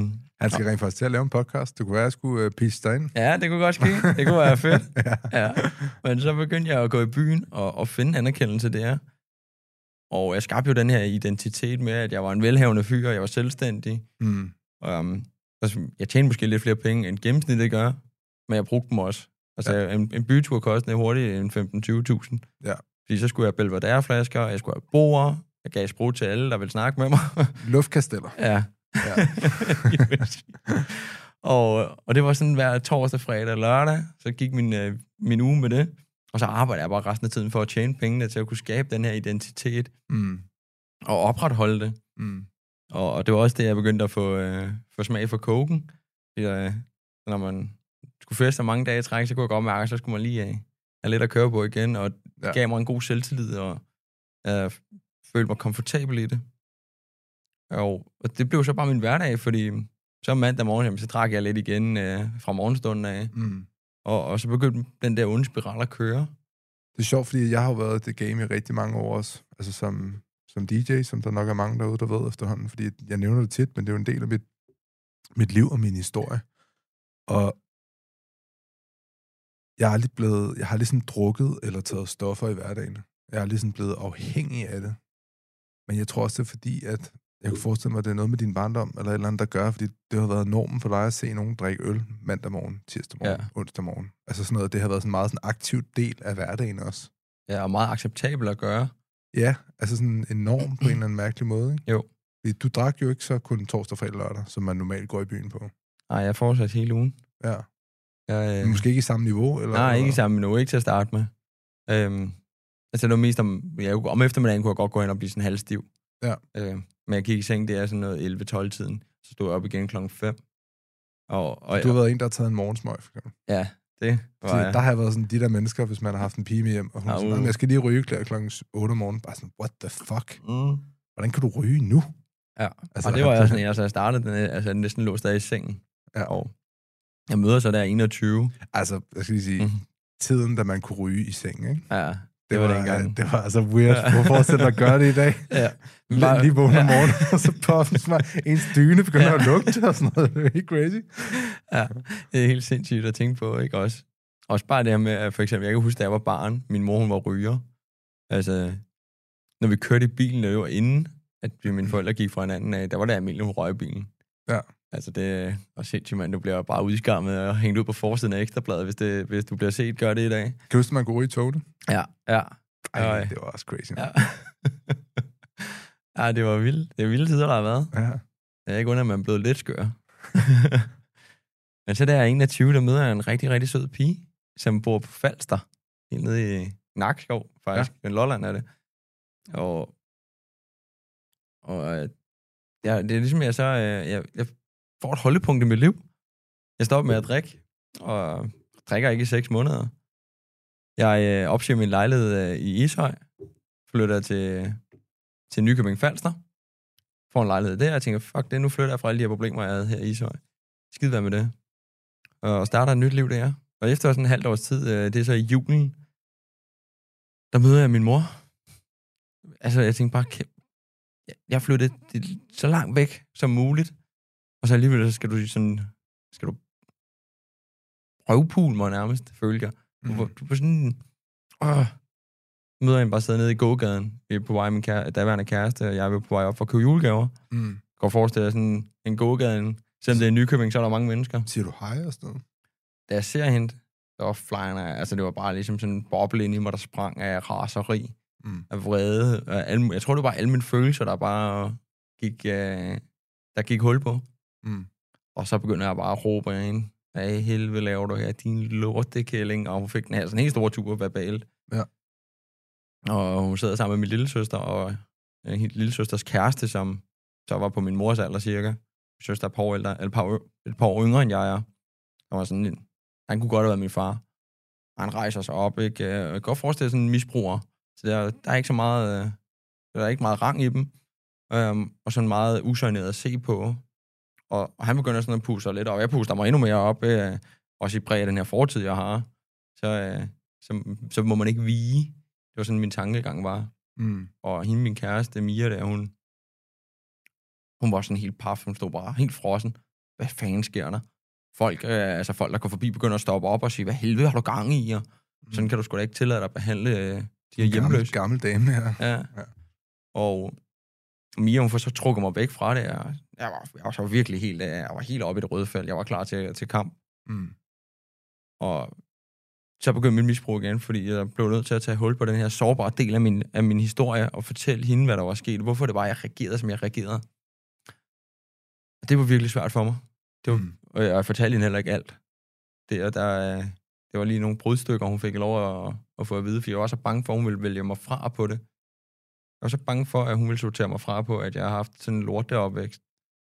Han skal rent faktisk til at lave en podcast. Du kunne være, at jeg skulle uh, pisse dig ind. Ja, det kunne godt ske. Det kunne være fedt. ja. Ja. Men så begyndte jeg at gå i byen og, og finde anerkendelse der. Og jeg skabte jo den her identitet med, at jeg var en velhavende fyr, og jeg var selvstændig. Mm. Um, altså, jeg tjente måske lidt flere penge, end gennemsnittet gør, men jeg brugte dem også. Altså, ja. en, en bytur kostede hurtigt en femten til tyve tusind. Ja. Fordi så skulle jeg have Belvedere-flasker, jeg skulle have bord, jeg gav sprut til alle, der ville snakke med mig. Luftkasteller. Ja. ja. og, og det var sådan hver torsdag, fredag og lørdag, så gik min, øh, min uge med det. Og så arbejdede jeg bare resten af tiden for at tjene pengene til at kunne skabe den her identitet. Mm. Og opretholde det. Mm. Og, og det var også det, jeg begyndte at få, øh, få smag for koken. Fordi, øh, når man skulle feste mange dage i træk, så kunne jeg godt mærke, så skulle man lige øh, have lidt at køre på igen. Og det ja. gav mig en god selvtillid, og øh, følte mig komfortabel i det. Og, og det blev så bare min hverdag, fordi så mandag morgen, jamen, så drak jeg lidt igen øh, fra morgenstunden af. Mm. Og, og så begyndte den der onde spiral at køre. Det er sjovt, fordi jeg har jo været i det game i rigtig mange år også. Altså som, som D J, som der nok er mange derude, der ved efterhånden. Fordi jeg nævner det tit, men det er jo en del af mit, mit liv og min historie. Og jeg har aldrig blevet, jeg har aldrig sådan drukket eller taget stoffer i hverdagen. Jeg har aldrig sådan blevet afhængig af det. Men jeg tror også, det er fordi, at jeg kunne forestille mig, at det er noget med din barndom, eller et eller andet, der gør, fordi det har været normen for dig at se nogen drikke øl mandag morgen, tirsdag morgen, ja. onsdag morgen. Altså sådan noget, det har været sådan en meget sådan aktiv del af hverdagen også. Ja, og meget acceptabelt at gøre. Ja, altså sådan en norm på en eller anden mærkelig måde, ikke? Jo. Fordi du drak jo ikke så kun torsdag, fredag, lørdag, som man normalt går i byen på. Nej, jeg fortsat hele ugen. Ja. Jeg, øh... Måske ikke i samme niveau? Eller, Nej, eller? ikke i samme niveau, ikke til at starte med. Øhm, altså det var mest om, jeg, om eftermiddagen kunne jeg godt gå hen og blive sådan halvstiv. Ja. Øh, men jeg gik i seng, det er sådan noget elleve tolv tiden. Så stod jeg op igen klokken fem. Og, og, du har været en, der har taget en morgensmøg, for eksempel. Ja, det var jeg. Der har været sådan de der mennesker, hvis man har haft en pige med hjem, og hun ja, sådan, jeg skal lige ryge kl. klokken otte om morgenen. Bare sådan, what the fuck? Mm. Hvordan kan du ryge nu? Ja, altså, og det var jeg sådan, altså jeg startede, den, altså jeg næsten lå stadig i sengen. Ja. Og jeg møder så der enogtyve. Altså, jeg skal lige sige, mm. tiden, da man kunne ryge i sengen, ikke? Ja, det, det var, var det engang. Det var altså weird. Ja. Hvorfor forestiller dig at gøre det i dag? Ja. Bare, lige vågne om morgenen, og så puffens mig, ens dyne begynder ja. at lugte og sådan noget. Det er helt crazy. Ja, det er helt sindssygt at tænke på, ikke også? Også bare det her med, at for eksempel, jeg kan huske, da jeg var barn, min mor, hun var ryger. Altså, når vi kørte i bilen, det var inden, at mine forældre gik fra hinanden af, der var det almindeligt, hun røg i bilen. Ja. Altså, det var sindssygt, mand. Du bliver bare udskammet og hængt ud på forsiden af Ekstrabladet, hvis, det, hvis du bliver set, gør det i dag. Kan du huske, man kunne ryge i toget? Ja, ja. Ej, det var også crazy. Ja. Ja, det var vildt. Det er vilde tider, der har været. Ja. Det er ikke under, at man er blevet lidt skør. Men så der er enogtyve, der møder en rigtig, rigtig sød pige, som bor på Falster, helt nede i Nakskov, faktisk. Ja. Men Lolland er det. Og, og ja, det er ligesom, jeg så jeg, jeg får et holdepunkt i mit liv. Jeg stopper med at drikke, og drikker ikke i seks måneder. Jeg øh, opsøger min lejlighed øh, i Ishøj, flytter til, til Nykøbing Falster, får en lejlighed der, og tænker, fuck det, nu flytter jeg fra alle de her problemer, jeg havde her i Ishøj. Skide være med det. Og starter et nyt liv der. Og efter sådan en halvt års tid, øh, det er så i julen, der møder jeg min mor. Altså, jeg tænkte bare, jeg flyttede så langt væk som muligt, og så alligevel så skal du sådan, skal du røvpule mig nærmest, følger jeg. Du, mm. du var sådan, åh, møder jeg bare sidde nede i gågaden. Vi er på vej med kære, daværende kæreste, og jeg er på vej op for at købe julegaver. Mm. Går forestille dig sådan en gågaden. Selvom det er Nykøbing, så er der mange mennesker. Siger du hej og sådan noget? Da jeg ser hende, der var flying af, altså det var bare ligesom sådan en boble ind i mig, der sprang af raseri, mm. af vrede. Af alle, jeg tror, det var alle mine følelser, der bare gik, uh, der gik hul på. Mm. Og så begynder jeg bare at råbe af hende. Hvad i helvede laver du her, din lortekælling? Og hun fik den her sådan en helt stor tur verbalt. Ja. Og hun sad sammen med min lillesøster, og en lillesøsters kæreste, som så var på min mors alder cirka. Min søster er et par år, ældre, eller et par, et par år yngre, end jeg er. Han var sådan en, han kunne godt have været min far. Han rejser sig op, ikke? Jeg kan godt forestille sådan en misbruger. Så der, der er ikke så meget, der er ikke meget rang i dem. Um, og sådan meget usøjnet at se på. Og, og han begynder sådan at puste lidt op. Jeg puster mig endnu mere op, øh, også i præg af den her fortid, jeg har. Så, øh, så, så må man ikke vige. Det var sådan, min tankegang var. Mm. Og hende, min kæreste, Mia, der, hun, hun var sådan helt paf. Hun stod bare helt frossen. hvad fanden sker der? Folk, øh, altså folk, der går forbi, begynder at stoppe op og sige, hvad helvede har du gang i? Og sådan kan du sgu da ikke tillade dig at behandle øh, de her hjemløse. Gammel, gammel dame her. Ja. ja. Og Mia, hun får så trukket mig væk fra det. Jeg var, jeg var så virkelig helt, jeg var helt oppe i det røde felt. Jeg var klar til, til kamp. Mm. Og så begyndte mit misbrug igen, fordi jeg blev nødt til at tage hul på den her sårbare del af min, af min historie og fortælle hende, hvad der var sket. Hvorfor det var, jeg reagerede, som jeg reagerede. Og det var virkelig svært for mig. Det var, mm. Og jeg fortalte hende heller ikke alt. Det, der, det var lige nogle brudstykker, hun fik lov at, at få at vide, for jeg var så bange for, at hun ville vælge mig fra på det. Jeg var så bange for, at hun ville sortere mig fra på, at jeg har haft sådan en lorteopvækst.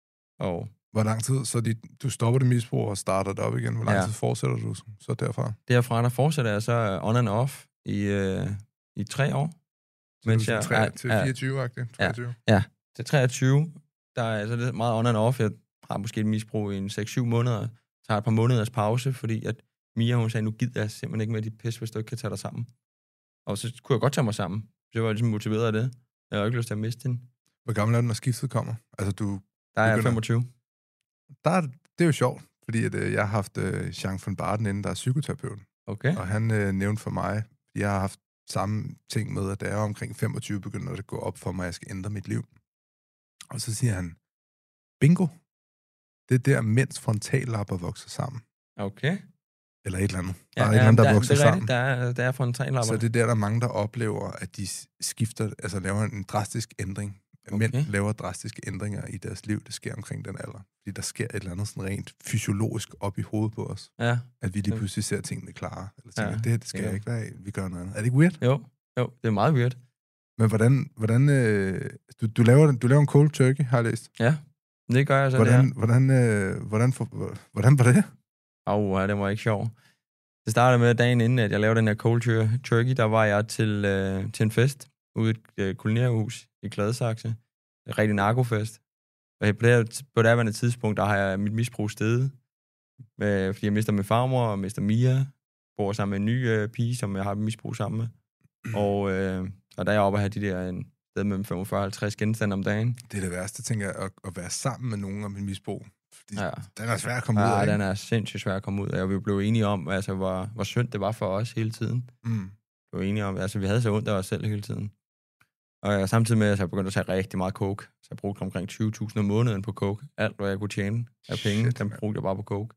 Og hvor lang tid? Så de, du stopper det misbrug og starter det op igen. Hvor lang ja. tid fortsætter du så derfra? Derfra, der fortsætter jeg så on and off i, øh, i tre år. Så mens jeg, tre, er, til fireogtyve-agtigt? treogtyve Ja, ja, til treogtyve. Der er altså det meget on and off. Jeg har måske et misbrug i en seks syv måneder. Tager et par måneders pause, fordi at Mia, hun sagde, nu gider jeg simpelthen ikke med dit pis, hvis du ikke kan tage dig sammen. Og så kunne jeg godt tage mig sammen. Så jeg var ligesom motiveret af det. Jeg har ikke lyst til at miste hende. Hvor gammel er du, når skiftet kommer? Altså, du der er jeg femogtyve. Der er, det er jo sjovt, fordi at, øh, jeg har haft øh, Jean von Barden inde, der er psykoterapeuten. Okay. Og han øh, nævnte for mig, jeg har haft samme ting med, at da jeg er omkring femogtyve, begynder det at gå op for mig, at jeg skal ændre mit liv. Og så siger han, bingo, det er der, mens frontallapper vokser sammen. Okay. Eller et eller andet. Ja, der er et eller andet, der der, vokser det er sammen. Der er, der er frontallapper. Så det er der, der er mange, der oplever, at de skifter, altså laver en drastisk ændring. Okay. Mænd laver drastiske ændringer i deres liv. Det sker omkring den alder. Fordi der sker et eller andet sådan rent fysiologisk op i hovedet på os. Ja. At vi lige pludselig ser tingene klare. Eller tænker, ja. det her, det skal ja. jeg ikke være af. Vi gør noget andet. Er det ikke weird? Jo, jo, det er meget weird. Men hvordan, hvordan øh, du, du, laver, du laver en cold turkey, har jeg læst? Ja, det gør jeg så. Hvordan, det hvordan, øh, hvordan, for, hvordan var det? Åh, oh, det var ikke sjovt. Det startede med dagen inden, at jeg lavede den her cold turkey, der var jeg til, øh, til en fest ude i et øh, kulinærhus i Gladsaxe. En rigtig narkofest. Og på det, på det her tidspunkt, der har jeg mit misbrug stedet. Med, fordi jeg mister min farmor og mister Mia. Bor sammen med en ny øh, pige, som jeg har misbrug sammen med. Og, øh, og der er jeg oppe at have de der en sted mellem femogfyrre og halvtreds genstande om dagen. Det er det værste, tænker jeg, at, at være sammen med nogen om min misbrug. Fordi ja. Den er svær at komme ja, ud af, Ja, den er sindssygt svær at komme ud af. Og vi blev enige om, altså, hvor, hvor synd det var for os hele tiden. Mm. Vi blev enige om, altså vi havde så ondt af os selv hele tiden. Og jeg, samtidig med, at jeg begyndte at tage rigtig meget coke. Så jeg brugte omkring tyve tusind om måneden på coke. Alt, hvad jeg kunne tjene af penge, Shit, den brugte jeg bare på coke.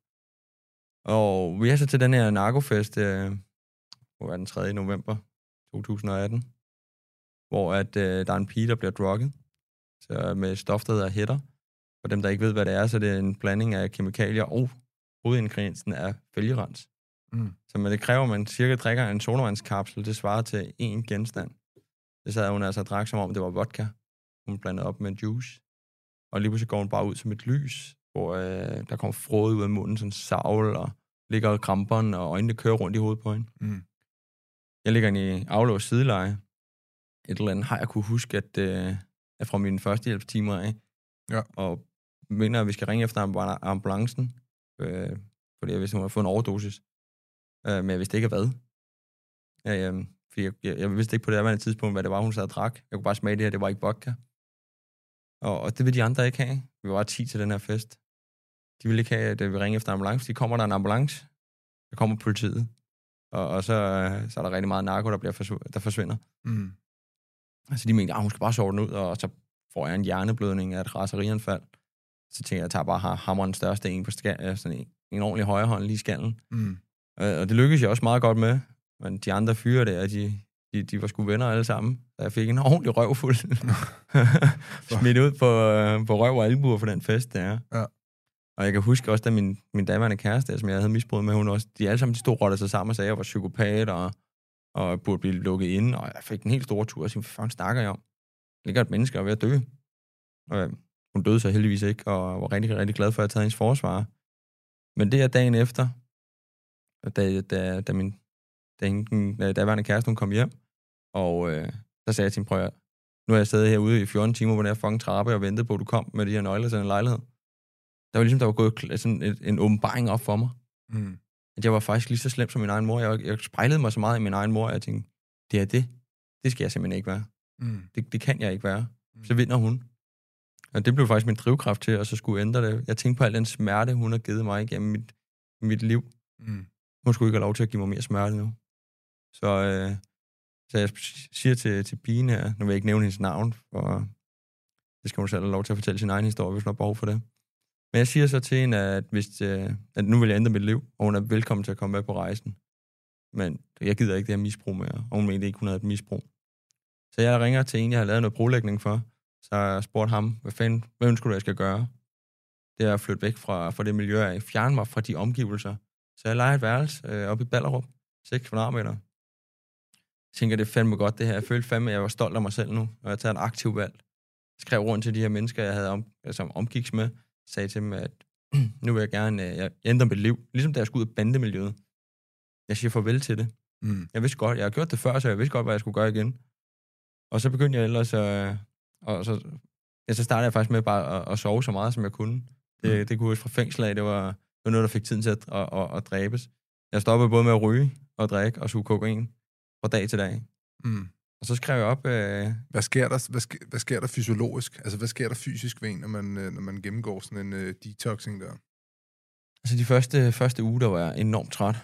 Og vi er så til den her narkofest, øh, hvor er den tredje november to tusind og atten, hvor at, øh, der er en pige, der bliver drugget så med stof, der hedder hætter. For dem, der ikke ved, hvad det er, så det er en blanding af kemikalier, og hovedingrediensen er fælgerens. Mm. Så det kræver, at man cirka drikker en sodavandskapsel, det svarer til én genstand. Det sad hun altså og drak, som om det var vodka. Hun blandede op med en juice. Og lige pludselig går hun bare ud som et lys, hvor øh, der kommer frode ud af munden, sådan savl, og ligger kramperne, og øjnene kører rundt i hovedet på hende. Mm. Jeg ligger inde i aflåst sideleje. Et eller andet har jeg kunne huske, at øh, er fra mine førstehjælpstimer af. Ja. Og mener, at vi skal ringe efter ambulancen, øh, fordi jeg vidste, at hun havde fået en overdosis. Øh, men jeg vidste ikke, hvad. Øh, fordi jeg, jeg, jeg vidste ikke på det her tidspunkt, hvad det var, hun sad og drak. Jeg kunne bare smage det her, det var ikke vodka. Og, og det vil de andre ikke have. Vi var ti til den her fest. De ville ikke have, at vi ringer efter ambulance. De kommer der en ambulance, der kommer politiet. Og, og så, så er der rigtig meget narko, der, bliver forsv- der forsvinder. Mm. Altså de mente, at hun skal bare sove den ud, og så får jeg en hjerneblødning af et raserianfald. Så tænker jeg, jeg tager bare hammeren største en på skal, sådan en, en ordentlig højre hånd lige i skallen. Mm. Og, og det lykkedes jeg også meget godt med. Men de andre fyre der, de, de, de var sgu venner alle sammen. Så jeg fik en ordentlig røvfuld. Smidt ud på, på røv og albuer for den fest, der. Ja. Og jeg kan huske også, da min, min daværende kæreste, som jeg havde misbrugt med, hun også, de alle sammen de stod rottede sig sammen og sagde, at jeg var psykopat, og, og burde blive lukket inde. Og jeg fik en helt stor tur og sige, hvad fanden snakker jeg om? Der ligger et menneske, og er ved at dø. Og hun døde så heldigvis ikke, og var rigtig, rigtig glad for, at jeg havde taget hendes forsvar. Men det er dagen efter, da, da, da min da hende, da daværende kæreste, hun kom hjem, og øh, så sagde jeg til hende, prøv at nu er jeg stadig herude i fjorten timer på den her fucking trappe, og ventede på, at du kom med de her nøgler til en lejlighed. Der var ligesom, der var gået sådan et, en åbenbaring op for mig. Mm. At jeg var faktisk lige så slem som min egen mor. Jeg, jeg spejlede mig så meget i min egen mor, at jeg tænkte, det er det. Det skal jeg simpelthen ikke være. Mm. Det, det kan jeg ikke være. Mm. Så vinder hun. Og det blev faktisk min drivkraft til, at så skulle ændre det. Jeg tænkte på al den smerte, hun har givet mig igennem mit, mit liv. Mm. Hun skulle ikke have lov til at give mig mere smerte nu. Så, øh, så jeg siger til, til pigen her, nu vil jeg ikke nævne hendes navn, for det skal hun selv have lov til at fortælle sin egen historie, hvis hun har behov for det. Men jeg siger så til hende, at, hvis, øh, at nu vil jeg ændre mit liv, og hun er velkommen til at komme med på rejsen. Men jeg gider ikke det her misbrug mere, og hun mente ikke, hun havde et misbrug. Så jeg ringer til en, jeg har lavet noget brolægning for, så jeg spurgte ham, hvad fanden, hvad ønsker du, jeg skal gøre? Det er at flytte væk fra, fra det miljø, jeg fjerne mig fra de omgivelser. Så jeg leger et værelse øh, oppe i Ballerup, seks kvadratmeter. Jeg tænker, det er fandme godt det her. Jeg følte fandme, at jeg var stolt af mig selv nu, og jeg har taget et aktivt valg. Jeg skrev rundt til de her mennesker, jeg havde om, altså, omgiks med, sagde til dem, at nu vil jeg gerne øh, jeg ændre mit liv, ligesom da jeg skulle ud af bandemiljøet. Jeg siger farvel til det. Mm. Jeg vidste godt, jeg har gjort det før, så jeg vidste godt, hvad jeg skulle gøre igen. Og så begyndte jeg ellers, øh, og så, ja, så startede jeg faktisk med bare at, at sove så meget, som jeg kunne. Det, mm. det kunne jeg fra fængsel af, det var, det var noget, der fik tiden til at, at, at, at dræbes. Jeg stoppede både med at ryge og drikke og suge kokain fra dag til dag. Mm. Og så skrev jeg op... Øh, hvad, sker der, hvad, sker, hvad sker der fysiologisk? Altså, hvad sker der fysisk ved en, når man, når man gennemgår sådan en uh, detoxing der? Altså, de første, første uge, der var jeg enormt træt.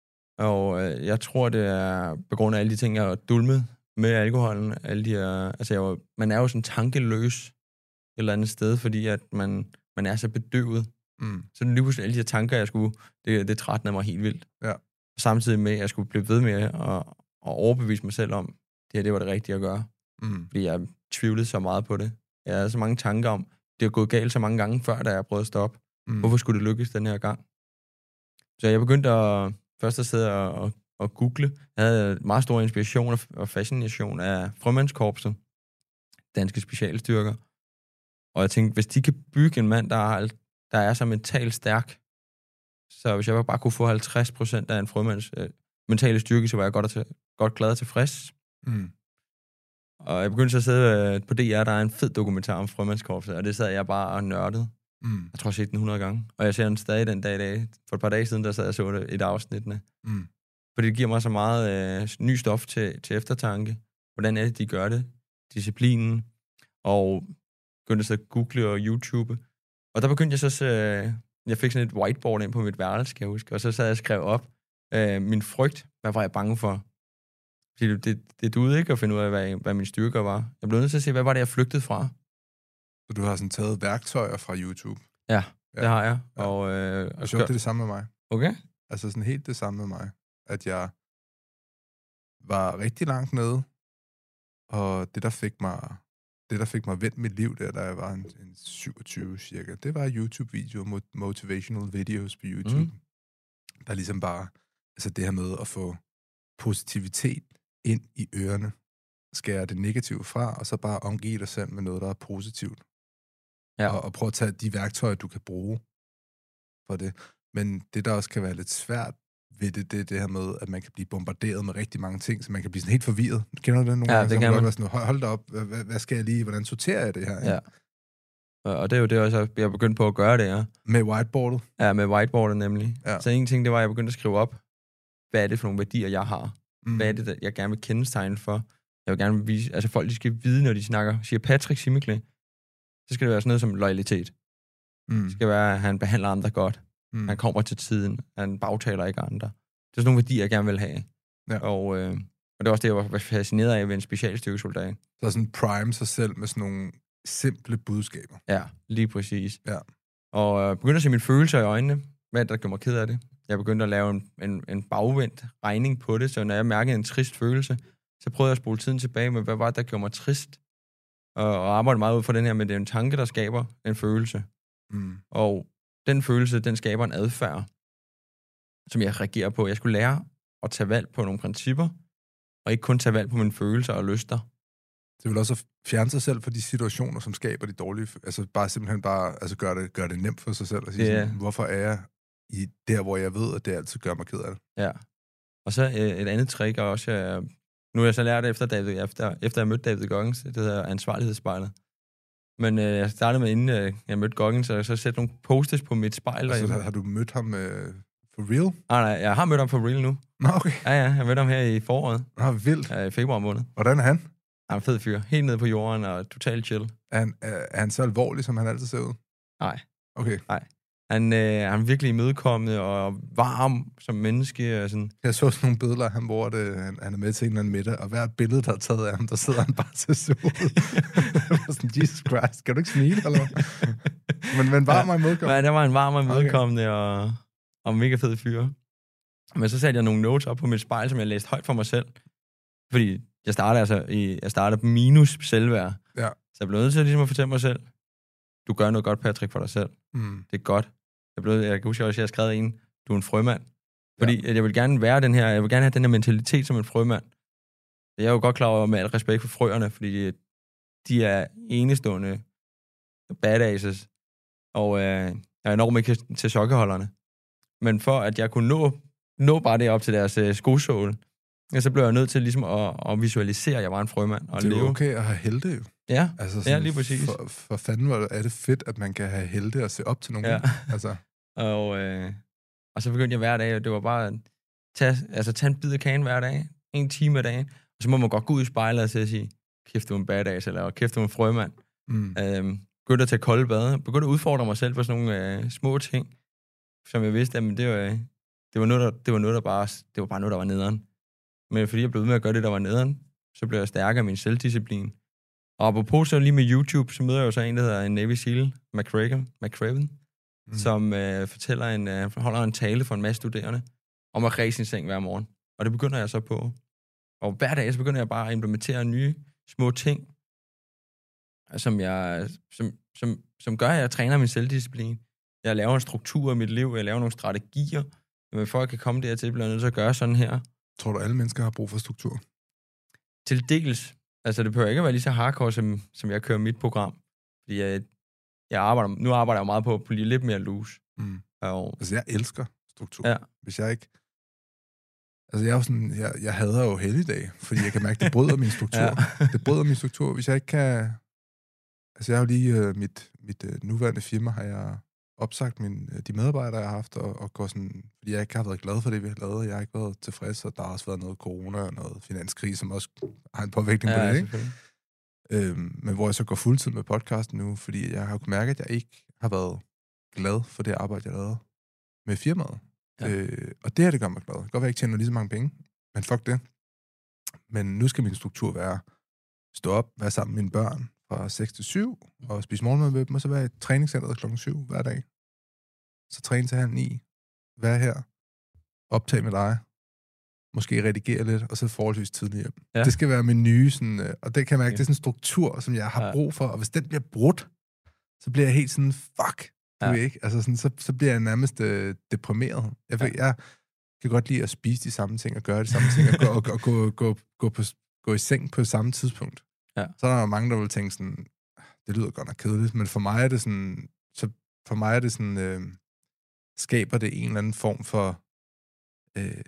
Og øh, jeg tror, det er på grund af alle de ting, jeg har dulmet med alkoholen. Alle de her, altså, jeg var, man er jo sådan tankeløs et eller andet sted, fordi at man, man er så bedøvet. Mm. Så lige pludselig alle de her tanker, jeg skulle... Det, det trættede mig helt vildt. Ja. Samtidig med, at jeg skulle blive ved med at, at overbevise mig selv om, det her, det var det rigtige at gøre. Mm. Fordi jeg tvivlede så meget på det. Jeg havde så mange tanker om, det har gået galt så mange gange før, da jeg prøvede at stoppe. Mm. Hvorfor skulle det lykkes den her gang? Så jeg begyndte at, først at sidde og, og, og google. Jeg havde meget stor inspiration og fascination af Frømandskorpset, danske specialstyrker. Og jeg tænkte, hvis de kan bygge en mand, der er, der er så mentalt stærk, så hvis jeg bare kunne få halvtreds procent af en frømands øh, mentale styrke, så var jeg godt, til, godt glad og tilfreds. Mm. Og jeg begyndte så at sidde øh, på D R, der er en fed dokumentar om Frømandskorpset, og det sad jeg bare og nørdede. Mm. Jeg tror, jeg har set den hundrede gange. Og jeg ser den stadig den dag i dag. For et par dage siden, der sad jeg så det, et afsnittene. Mm. Fordi det giver mig så meget øh, ny stof til, til eftertanke. Hvordan er det, de gør det? Disciplinen. Og begyndte så at google og YouTube. Og der begyndte jeg så... Øh, jeg fik sådan et whiteboard ind på mit værelse, kan jeg huske. Og så sad jeg og skrev op øh, min frygt. Hvad var jeg bange for? Fordi det, det, det duede ikke at finde ud af, hvad, hvad min styrker var. Jeg blev nødt til at se, hvad var det, jeg flygtede fra? Så du har sådan taget værktøjer fra YouTube? Ja, ja. Det har jeg. Ja. Og, øh, og så er det det samme med mig. Okay. Altså sådan helt det samme med mig. At jeg var rigtig langt nede, og det, der fik mig... Det, der fik mig vendt mit liv der, da jeg var en, en syvogtyve cirka, det var YouTube-videoer, motivational videos på YouTube. Mm. Der ligesom bare, altså det her med at få positivitet ind i ørerne, skære det negative fra, og så bare omgive dig selv med noget, der er positivt. Ja. Og, og prøve at tage de værktøjer, du kan bruge for det. Men det, der også kan være lidt svært ved det, det er det her med, at man kan blive bombarderet med rigtig mange ting, så man kan blive sådan helt forvirret. Kender du det nogle ja, gange? Det kan man. Sådan, hold da op, hvad, hvad skal jeg lige, hvordan sorterer jeg det her? Ja. Og det er jo det også, jeg begyndte på at gøre det, ja. Med whiteboardet? Ja, med whiteboardet nemlig. Ja. Så en ting, det var, at jeg begyndte at skrive op, hvad er det for nogle værdier, jeg har? Mm. Hvad er det, jeg gerne vil kendetegne for? Jeg vil gerne vise, altså folk, de skal vide, når de snakker, siger Patrick Simiklé, så skal det være sådan noget som loyalitet. Mm. Det skal være, at han behandler andre godt. Mm. Han kommer til tiden. Han bagtaler ikke andre. Det er sådan nogle værdier, jeg gerne vil have. Ja. Og, øh, og det er også det, jeg var fascineret af ved en specialstyrkesoldat. Så sådan prime sig selv med sådan nogle simple budskaber. Ja, lige præcis. Ja. Og øh, begyndte at se mine følelser i øjnene. Hvad der gjorde mig ked af det. Jeg begyndte at lave en, en, en bagvendt regning på det, så når jeg mærkede en trist følelse, så prøvede jeg at spole tiden tilbage med, hvad var det, der gjorde mig trist? Og, og arbejde meget ud fra den her, men det er en tanke, der skaber en følelse. Mm. Og den følelse, den skaber en adfærd, som jeg reagerer på. Jeg skulle lære at tage valg på nogle principper, og ikke kun tage valg på mine følelser og lyster. Det vil også fjerne sig selv fra de situationer, som skaber de dårlige... Altså bare simpelthen bare altså gør, det, gør det nemt for sig selv. Og sige yeah. sådan, hvorfor er jeg i der, hvor jeg ved, at det altid gør mig ked af det? Ja. Og så øh, et andet trick er også... Øh, nu har jeg så lært det efter, David, efter, efter jeg mødte David Goggins. Det hedder ansvarlighedsspejlet. Men øh, jeg startede med, inden øh, jeg mødte Goggins, så jeg så sætte nogle posters på mit spejl. Altså, har, har du mødt ham øh, for real? Ah, nej, jeg har mødt ham for real nu. Nå, okay. Ja, ja, jeg mødte ham her i foråret. Nå, vildt. Ja, i februar måned. Hvordan er han? Han er en fed fyr. Helt nede på jorden og totalt chill. Er han, er, er han så alvorlig, som han altid ser ud? Nej. Okay. Nej. Han, øh, han er virkelig imødekommende og varm som menneske. Og sådan. Jeg så sådan nogle billeder af ham, hvor det, han, han er med til en eller anden middag, og hvert billede, der er taget af ham, der sidder han bare til sol. sådan, Jesus Christ, kan du ikke smile, eller men, men varm og imødekommende. Ja, der var en varm og imødekommende okay. og, og mega fed fyr. Men så satte jeg nogle notes op på mit spejl, som jeg læste højt for mig selv. Fordi jeg startede altså i, jeg startede på minus selvværd. Ja. Så jeg blev nødt til ligesom at fortælle mig selv, du gør noget godt, Patrick, for dig selv. Mm. Det er godt. Jeg, blev, jeg kan huske, at jeg har skrevet en, du er en frømand. Fordi ja. jeg vil gerne være den her, jeg vil gerne have den her mentalitet som en frømand. Jeg er jo godt klar over med al respekt for frøerne, fordi de er enestående badasses. Og øh, jeg er enormt ikke til sokkeholderne. Men for at jeg kunne nå, nå bare det op til deres øh, skosål, ja, så blev jeg nødt til ligesom at, at visualisere, at jeg var en frømand. Og det er leve. okay at have helte, jo. Ja, altså ja lige præcis. For, for fanden, hvor er det fedt, at man kan have helte og se op til nogen. Ja. Altså. og, øh, og så begyndte jeg hver dag, og det var bare at tage, altså, tage en bid af kagen hver dag, en time ad dagen, og så må man godt gå ud i spejlet og sige, kæft du er en badass, eller kæft du er en frømand. Mm. Øhm, begyndte at tage kolde bade, begyndte at udfordre mig selv på sådan nogle øh, små ting, som jeg vidste, at det var, det var noget, der, det var noget, der bare, det var bare noget, der var nederen. Men fordi jeg blev ved med at gøre det, der var nederen, så blev jeg stærkere af min selvdisciplin. Og apropos så lige med YouTube, så møder jeg jo så en, der hedder en Navy SEAL, McCraven, McCraven mm. som øh, fortæller en, øh, holder en tale for en masse studerende om at ræse sin seng hver morgen. Og det begynder jeg så på. Og hver dag, så begynder jeg bare at implementere nye små ting, som, jeg, som, som, som gør, at jeg træner min selvdisciplin. Jeg laver en struktur i mit liv, jeg laver nogle strategier, men for at jeg kan komme dertil, bliver jeg nødt til at gøre sådan her. Tror du, alle mennesker har brug for struktur? Til dels. Altså, det behøver ikke at være lige så hardcore, som, som jeg kører mit program. Fordi jeg, jeg arbejder, nu arbejder jeg meget på at blive lidt mere loose. Mm. Og, altså, jeg elsker struktur. Ja. Hvis jeg ikke... Altså, jeg er jo sådan... Jeg, jeg hader jo helligdag, fordi jeg kan mærke, det bryder min struktur. Ja. Det bryder min struktur. Hvis jeg ikke kan... Altså, jeg har jo lige... Uh, mit mit uh, nuværende firma har jeg opsagt min, de medarbejdere, jeg har haft, og, og går sådan, fordi jeg ikke har været glad for det, vi har lavet. Jeg har ikke været tilfreds, og der har også været noget corona og noget finanskrise, som også har en påvirkning ja, på det, ikke? Øhm, men hvor jeg så går fuldtid med podcasten nu, fordi jeg har kunnet mærke, at jeg ikke har været glad for det arbejde, jeg lavede med firmaet. Ja. Øh, og det her, det gør mig glad. Det kan godt være, jeg ikke tjener lige så mange penge, men fuck det. Men nu skal min struktur være stå op, være sammen med mine børn fra seks til syv, og spise morgenmad med dem, og så være i træningscenteret klokken syv hver dag. Så træne til halv ni, være her, optage med dig, måske redigere lidt, og så forholdsvis tidligt hjem. Ja. Det skal være min nye, sådan, og det kan jeg mærke, det er sådan en struktur, som jeg har brug for, og hvis den bliver brudt, så bliver jeg helt sådan, fuck, du ja. ikke? Altså sådan, så, så bliver jeg nærmest øh, deprimeret. Jeg, ja. jeg kan godt lide at spise de samme ting, og gøre de samme ting, og gå, og, og gå, gå, gå, på, gå i seng på samme tidspunkt. Ja. Så er der mange, der vil tænke sådan, det lyder godt nok kedeligt, men for mig er det sådan, så for mig er det sådan, øh, skaber det en eller anden form for, øh,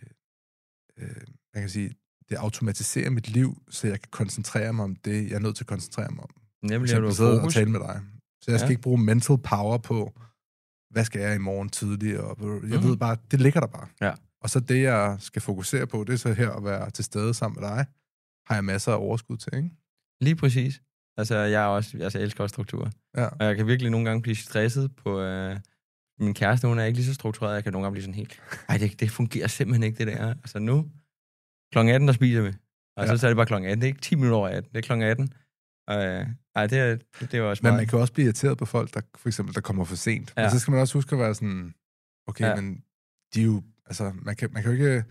øh, jeg kan sige, det automatiserer mit liv, så jeg kan koncentrere mig om det, jeg er nødt til at koncentrere mig om. Nemlig, så jeg kan sidde og tale med dig. Så jeg skal ja. ikke bruge mental power på, hvad skal jeg i morgen tidligt, og jeg mm-hmm. ved bare, det ligger der bare. Ja. Og så det, jeg skal fokusere på, det er så her at være til stede sammen med dig, har jeg masser af overskud til, ikke? Lige præcis. Altså, jeg er også, altså, jeg elsker også struktur. Ja. Og jeg kan virkelig nogle gange blive stresset på... Øh, min kæreste, hun er ikke lige så struktureret, jeg kan nogle gange blive sådan helt... Ej, det, det fungerer simpelthen ikke, det der. Altså nu, klokken atten, der spiser vi. Og ja. så er det bare klokken atten. Det er ikke ti minutter over atten, det er klokken atten. Og, øh, ej, det er, det, det er også Men meget. man kan også blive irriteret på folk, der for eksempel, der kommer for sent. Ja. Men så skal man også huske at være sådan... Okay, ja. men de er jo... Altså, man kan, man kan jo ikke...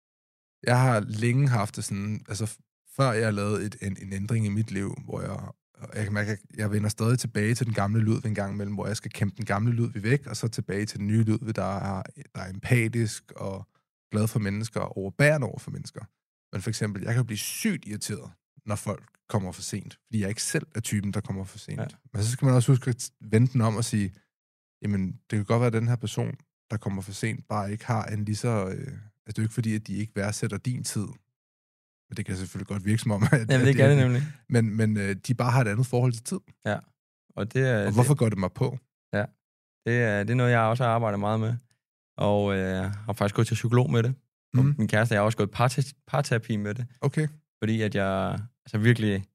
Jeg har længe haft det sådan... Altså, før jeg lavede et, en, en ændring i mit liv, hvor jeg... Jeg kan mærke, at jeg vender stadig tilbage til den gamle Ludvig en gang imellem, hvor jeg skal kæmpe den gamle Ludvig væk, og så tilbage til den nye Ludvig, der er, der er empatisk og glad for mennesker og overbærende over for mennesker. Men for eksempel, jeg kan blive sygt irriteret, når folk kommer for sent, fordi jeg ikke selv er typen, der kommer for sent. Ja. Men så skal man også huske at vende den om og sige, jamen, det kan godt være, at den her person, der kommer for sent, bare ikke har en lige så... Øh, altså, det er jo ikke fordi, at de ikke værdsætter din tid. Men det kan selvfølgelig godt virke som om, at... Jamen, det, det kan det nemlig. Men, men øh, de bare har et andet forhold til tid. Ja. Og, det er, og hvorfor det, går det mig på? Ja. Det er, det er noget, jeg også har arbejdet meget med. Og øh, har faktisk gået til psykolog med det. Mm. Og min kæreste, jeg har også gået parterapi, parterapi med det. Okay. Fordi at jeg altså virkelig...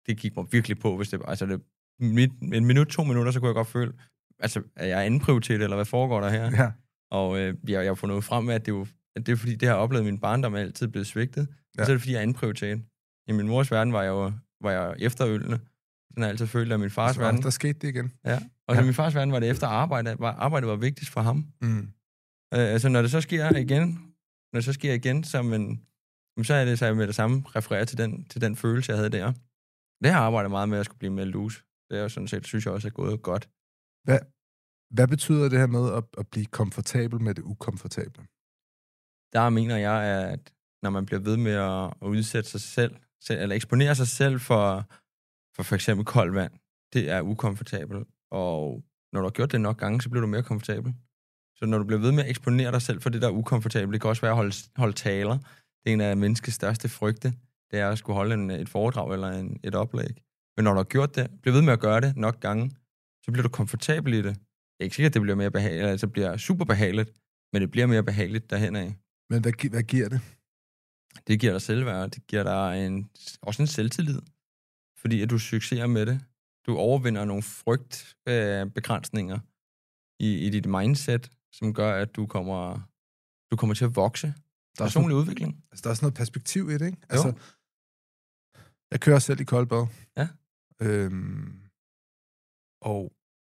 det gik mig virkelig på, hvis det var, altså det, mit, en minut, to minutter, så kunne jeg godt føle, altså, er jeg anden prioritet, eller hvad foregår der her? Ja. Og øh, jeg, jeg har fundet frem med, at det, jo, at det er fordi, det har oplevet min barndom, er altid blevet svigtet. Ja. Og så er det fordi, jeg er anden prioritet. I min mors verden var jeg jo var jeg efter ølene. Den har jeg altid følt, at min fars verden... Der skete det igen. Ja, og så ja. Min fars verden var det efter arbejde. Var, arbejdet var vigtigst for ham. Mm. Øh, altså, når det så sker igen, når det så sker igen, så, men, så er det så med det samme referere til den, til den følelse, jeg havde der. Det har jeg arbejdet meget med, at jeg skulle blive mere loose. Det er jo sådan set, synes jeg også er gået godt. Hvad, hvad betyder det her med at, at blive komfortabel med det ukomfortable? Der mener jeg, at når man bliver ved med at, at udsætte sig selv, eller eksponere sig selv for, for for eksempel koldt vand, det er ukomfortabelt. Og når du har gjort det nok gange, så bliver du mere komfortabel. Så når du bliver ved med at eksponere dig selv for det, der er ukomfortabelt, det kan også være at holde, holde taler. Det er en af menneskets største frygte, det er at skulle holde en, et foredrag eller en, et oplæg. Men når du har gjort det, bliver ved med at gøre det nok gange, så bliver du komfortabel i det. Det er ikke sikkert, at det bliver mere behageligt, altså det bliver super behageligt, men det bliver mere behageligt derhen af. Men hvad, hvad giver det? Det giver dig selvværd, det giver dig en, også en selvtillid, fordi at du succeser med det. Du overvinder nogle frygtbegrænsninger i, i dit mindset, som gør, at du kommer, du kommer til at vokse. Der er personlig sådan, udvikling. Altså, der er sådan noget perspektiv i det, ikke? Altså, jeg kører selv i koldbad. Ja. Øhm, og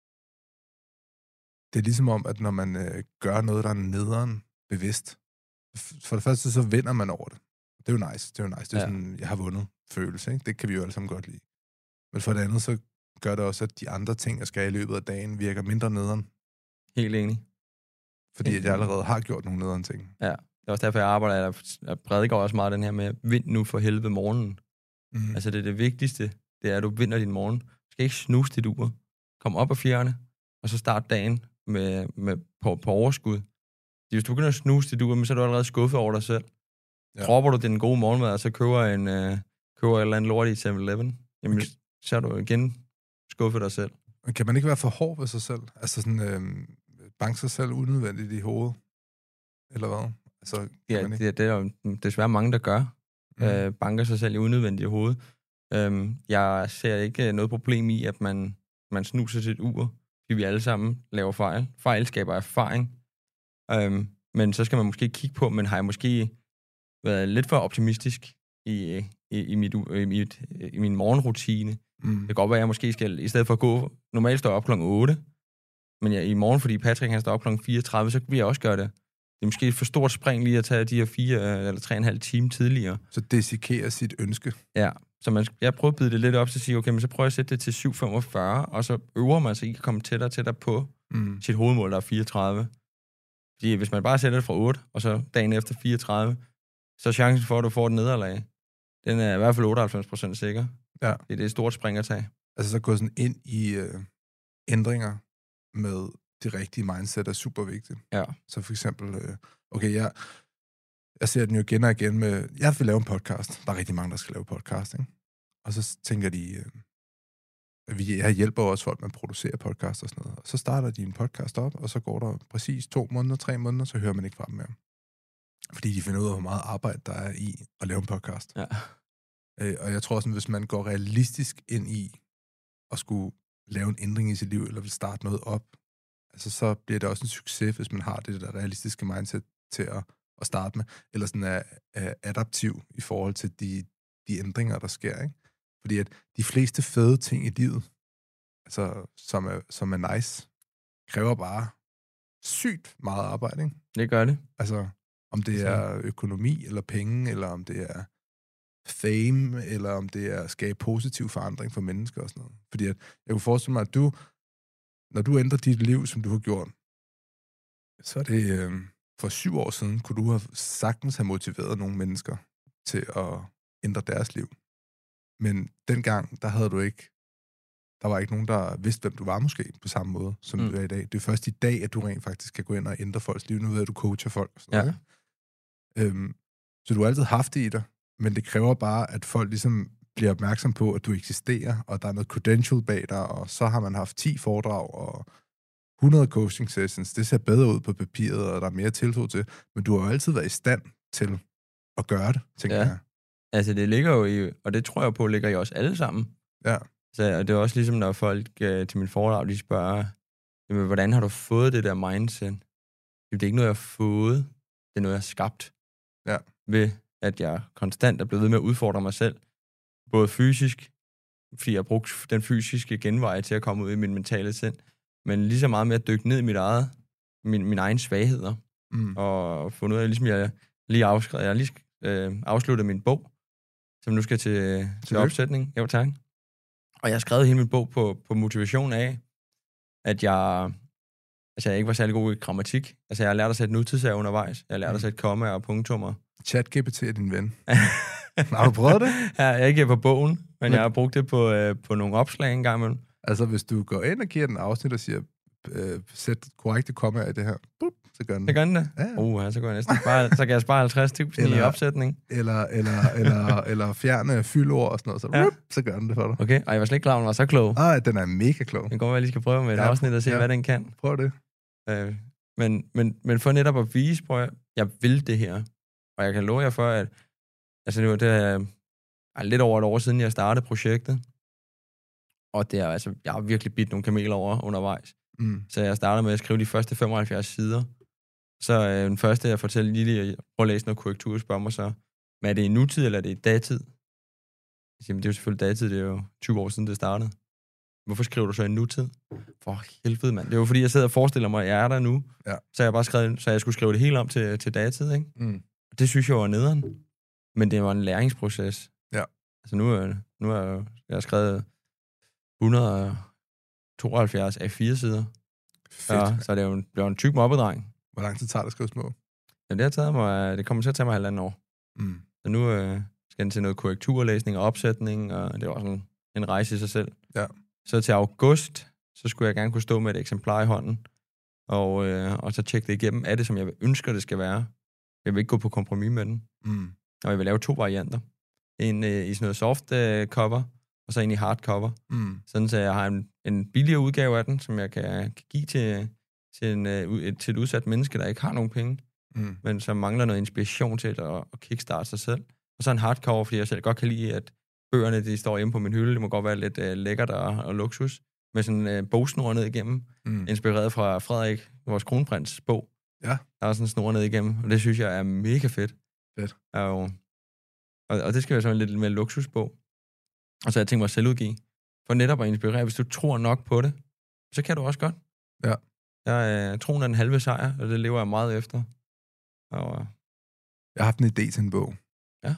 det er ligesom om, at når man øh, gør noget, der er nederen bevidst, for det første, så vinder man over det. Det er jo nice. Det er jo nice. Det er ja. Sådan, jeg har vundet følelse, ikke? Det kan vi jo alle sammen godt lide. Men for det andet, så gør det også, at de andre ting, jeg skal i løbet af dagen, virker mindre nederen. Helt enig. Fordi Helt at jeg allerede har gjort nogle nederen ting. Ja, det er også derfor, jeg arbejder, jeg prædiker også meget den her med, vind nu for helvede morgenen. Mm. Altså det er det vigtigste, det er, at du vinder din morgen. Du skal ikke snuse dit ur. Kom op af fjerne, og så start dagen med, med, på, på overskud. Hvis du begynder at snuse dit ur, så er du allerede skuffet over dig selv. Ja. Dropper du den gode morgenmad, og så køber en øh, køber et eller andet lort i seven eleven, jamen okay. Så er du igen skuffet dig selv. Men kan man ikke være for hård ved sig selv? Altså sådan, øh, banke sig selv unødvendigt i hovedet? Eller hvad? Altså, ja, det, det er jo desværre mange, der gør. Mm. Øh, banker sig selv i unødvendigt i hovedet. Øhm, jeg ser ikke noget problem i, at man, man snuser sit ur, fordi vi alle sammen laver fejl. Fejl skaber erfaring. Øhm, men så skal man måske kigge på, men har jeg måske været lidt for optimistisk i, i, i, mit, i, mit, i min morgenrutine. Mm. Det kan godt være, at jeg måske skal, i stedet for at gå, normalt står jeg op klokken otte, men jeg, i morgen, fordi Patrick han står op klokken fire tredive, så vil jeg også gøre det. Det er måske et for stort spring lige at tage de her fire eller tre og en halv time tidligere. Så desikere sit ønske. Ja, så man, jeg prøver at bide det lidt op, så sige, okay, men så prøver jeg at sætte det til syv femogfyrre, og så øver man sig ikke at komme tættere og tættere på mm. sit hovedmål, der er fire tredive. Fordi hvis man bare sætter det fra otte, og så dagen efter fire tredive, så er chancen for, at du får et nederlag, den er i hvert fald otteoghalvfems procent sikker. Ja. Det er et stort spring at tage. Altså så gå sådan ind i øh, ændringer med det rigtige mindset er super vigtigt. Ja. Så for eksempel, øh, okay, jeg, jeg ser den jo igen og igen med, jeg vil lave en podcast. Der er rigtig mange, der skal lave podcast, ikke? Og så tænker de, øh, vi, jeg hjælper også folk med at producere podcast og sådan noget. Og så starter de en podcast op, og så går der præcis to måneder, tre måneder, så hører man ikke fra dem mere. Fordi de finder ud af, hvor meget arbejde der er i at lave en podcast. Ja. Øh, og jeg tror sådan, hvis man går realistisk ind i at skulle lave en ændring i sit liv, eller vil starte noget op, altså så bliver det også en succes, hvis man har det der realistiske mindset til at, at starte med, eller sådan er, er adaptiv i forhold til de, de ændringer, der sker, ikke? Fordi at de fleste fede ting i livet, altså som er, som er nice, kræver bare sygt meget arbejde, ikke? Det gør det. Altså, om det er økonomi, eller penge, eller om det er fame, eller om det er at skabe positiv forandring for mennesker og sådan noget. Fordi at, jeg kunne forestille mig, at du, når du ændrer dit liv, som du har gjort, så er det øh, for syv år siden, kunne du have sagtens have motiveret nogle mennesker til at ændre deres liv. Men dengang, der havde du ikke, der var ikke nogen, der vidste, hvem du var måske, på samme måde, som mm. du er i dag. Det er først i dag, at du rent faktisk kan gå ind og ændre folks liv. Nu ved jeg, at du coacher folk. Og sådan ja. noget. Øhm, så du har altid haft det i dig, men det kræver bare, at folk ligesom bliver opmærksom på, at du eksisterer, og der er noget credential bag dig, og så har man haft ti foredrag og hundrede coaching sessions. Det ser bedre ud på papiret, og der er mere tiltro til, men du har jo altid været i stand til at gøre det, tænker ja. jeg. Altså det ligger jo i, og det tror jeg på, ligger i os alle sammen. Ja. Så og det er også ligesom, når folk øh, til min foredrag, de spørger, jamen, hvordan har du fået det der mindset? Jamen, det er ikke noget, jeg har fået. Det er noget, jeg har skabt. Ja. Ved, at jeg konstant er blevet ved med at udfordre mig selv. Både fysisk, fordi jeg har brugt den fysiske genvej til at komme ud i min mentale sind, men lige så meget med at dykke ned i mit eget, min, mine egne svagheder. Mm. Og fundet ud af, ligesom jeg lige afskrev, jeg har lige øh, afsluttet min bog, som nu skal til, til opsætning. Jo, tak. Og jeg har skrevet hele min bog på, på motivation af, at jeg, altså jeg ikke var særlig god i grammatik. Altså jeg har lært at sætte nutidsager undervejs. Jeg har lært mm. at sætte kommaer og punktummer. ChatGPT er din ven. Har du prøvet det? Ja, jeg er ikke på bogen, men, men jeg har brugt det på, øh, på nogle opslag en gang imellem. Altså hvis du går ind og giver den afsnit og siger, øh, sæt korrekte kommaer i det her, bup, så gør den det. gør den det? Ja, ja. Uh, så, går jeg næsten spare, så kan jeg spare halvtreds tusind i opsætning. Eller, eller, eller, eller fjerne fyldord og sådan noget, så, ja. rup, så gør den det for dig. Okay, og jeg var slet ikke klar, den var så klog. Nej, den er mega klog. Det kan godt være, at jeg lige skal prøve med et ja, afsnit og se, ja. hvad den kan. Prøv det. Øh, men, men, men for netop at vise, prøv at jeg vil det her. Og jeg kan love jer for, at altså, det var det er, er lidt over et år siden, jeg startede projektet. Og det er, altså, jeg har virkelig bidt nogle kameler over undervejs. Mm. Så jeg startede med at skrive de første femoghalvfjerds sider. Så øh, den første, jeg fortæller lige, prøv at læse noget korrektur, spørger mig så, men er det i nutid, eller er det i datid? Jeg siger, men det er jo selvfølgelig datid, det er jo tyve år siden, det startede. Hvorfor skriver du så i nutid? For helvede, mand. Det er jo fordi, jeg sidder og forestiller mig, at jeg er der nu. Ja. Så jeg bare skrevet, så jeg skulle skrive det hele om til, til datid, ikke? Mm. Det synes jeg var nederen. Men det var en læringsproces. Ja. Altså nu, nu er jeg, jeg har skrevet et hundrede og tooghalvfjerds A fire sider. Fedt. Ja, så det er jo en, det en tyk mobbedreng. Hvor lang tid tager det at skrive små? Ja, det har taget mig, det kommer til at tage mig halvanden år. Mm. Så nu øh, skal den til noget korrekturlæsning og opsætning, og det var sådan en rejse i sig selv. Ja. Så til august, så skulle jeg gerne kunne stå med et eksemplar i hånden, og, øh, og så tjekke det igennem. Er det, som jeg ønsker, det skal være? Jeg vil ikke gå på kompromis med den. Mm. Og jeg vil lave to varianter. En øh, i sådan noget soft øh, cover, og så en i hard cover. Mm. Sådan så jeg har en, en billigere udgave af den, som jeg kan, kan give til, til, en, øh, til et udsat menneske, der ikke har nogen penge, mm. men som mangler noget inspiration til at, at kickstarte sig selv. Og så en hardcover, fordi jeg selv godt kan lide, at bøgerne, de står hjemme på min hylde. Det må godt være lidt øh, lækkert og, og luksus. Med sådan en øh, bogsnor ned igennem. Mm. Inspireret fra Frederik, vores kronprins bog. Ja. Der er sådan en snor ned igennem, og det synes jeg er mega fedt. Fedt. Og, og, og det skal være sådan en lidt mere luksusbog. Og så har jeg tænkt mig at selvudgive. For netop at inspirere. Hvis du tror nok på det, så kan du også godt. Ja. Jeg øh, tror, den er den halve sejr, og det lever jeg meget efter. Og, jeg har haft en idé til en bog. Ja.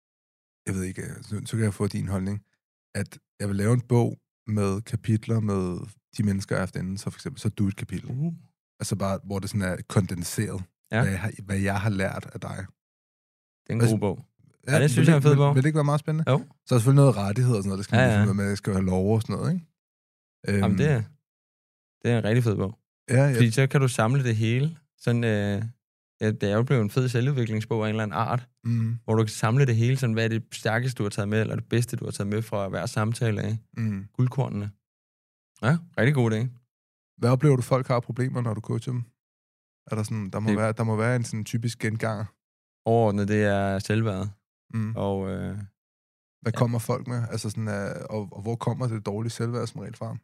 Jeg ved ikke, så, så kan jeg få din holdning. At jeg vil lave en bog med kapitler med de mennesker, jeg har haft inden. Så for eksempel, så er du et kapitel. Uh. Altså bare, hvor det sådan er kondenseret. Ja. Hvad, jeg har, hvad jeg har lært af dig. Det er en god bog. Ja, ja, det synes jeg er en fed bog. Vil, vil det ikke være meget spændende? Jo. Så er der selvfølgelig noget rettighed og sådan noget. Det skal ja, man ja. finde med, at jeg skal have lov og sådan noget, ikke? Jamen, øhm, det, er, det er en rigtig fed bog. Ja, ja. Fordi så kan du samle det hele. Sådan, øh, ja, det er jo blevet en fed selvudviklingsbog af en eller anden art, mm. hvor du kan samle det hele. Sådan, hvad er det stærkeste, du har taget med, eller det bedste, du har taget med fra hver samtale af. Mm. Guldkornene. Ja, rigtig god dag. Hvad oplever du, folk har problemer, når du coacher dem? Er der, sådan, der, må det... være, der må være en sådan typisk genganger. Overordnet, det er selvværd. Mm. Og, øh, hvad kommer ja. folk med? Altså sådan, uh, og, og hvor kommer det dårlige selvværd som regel fra?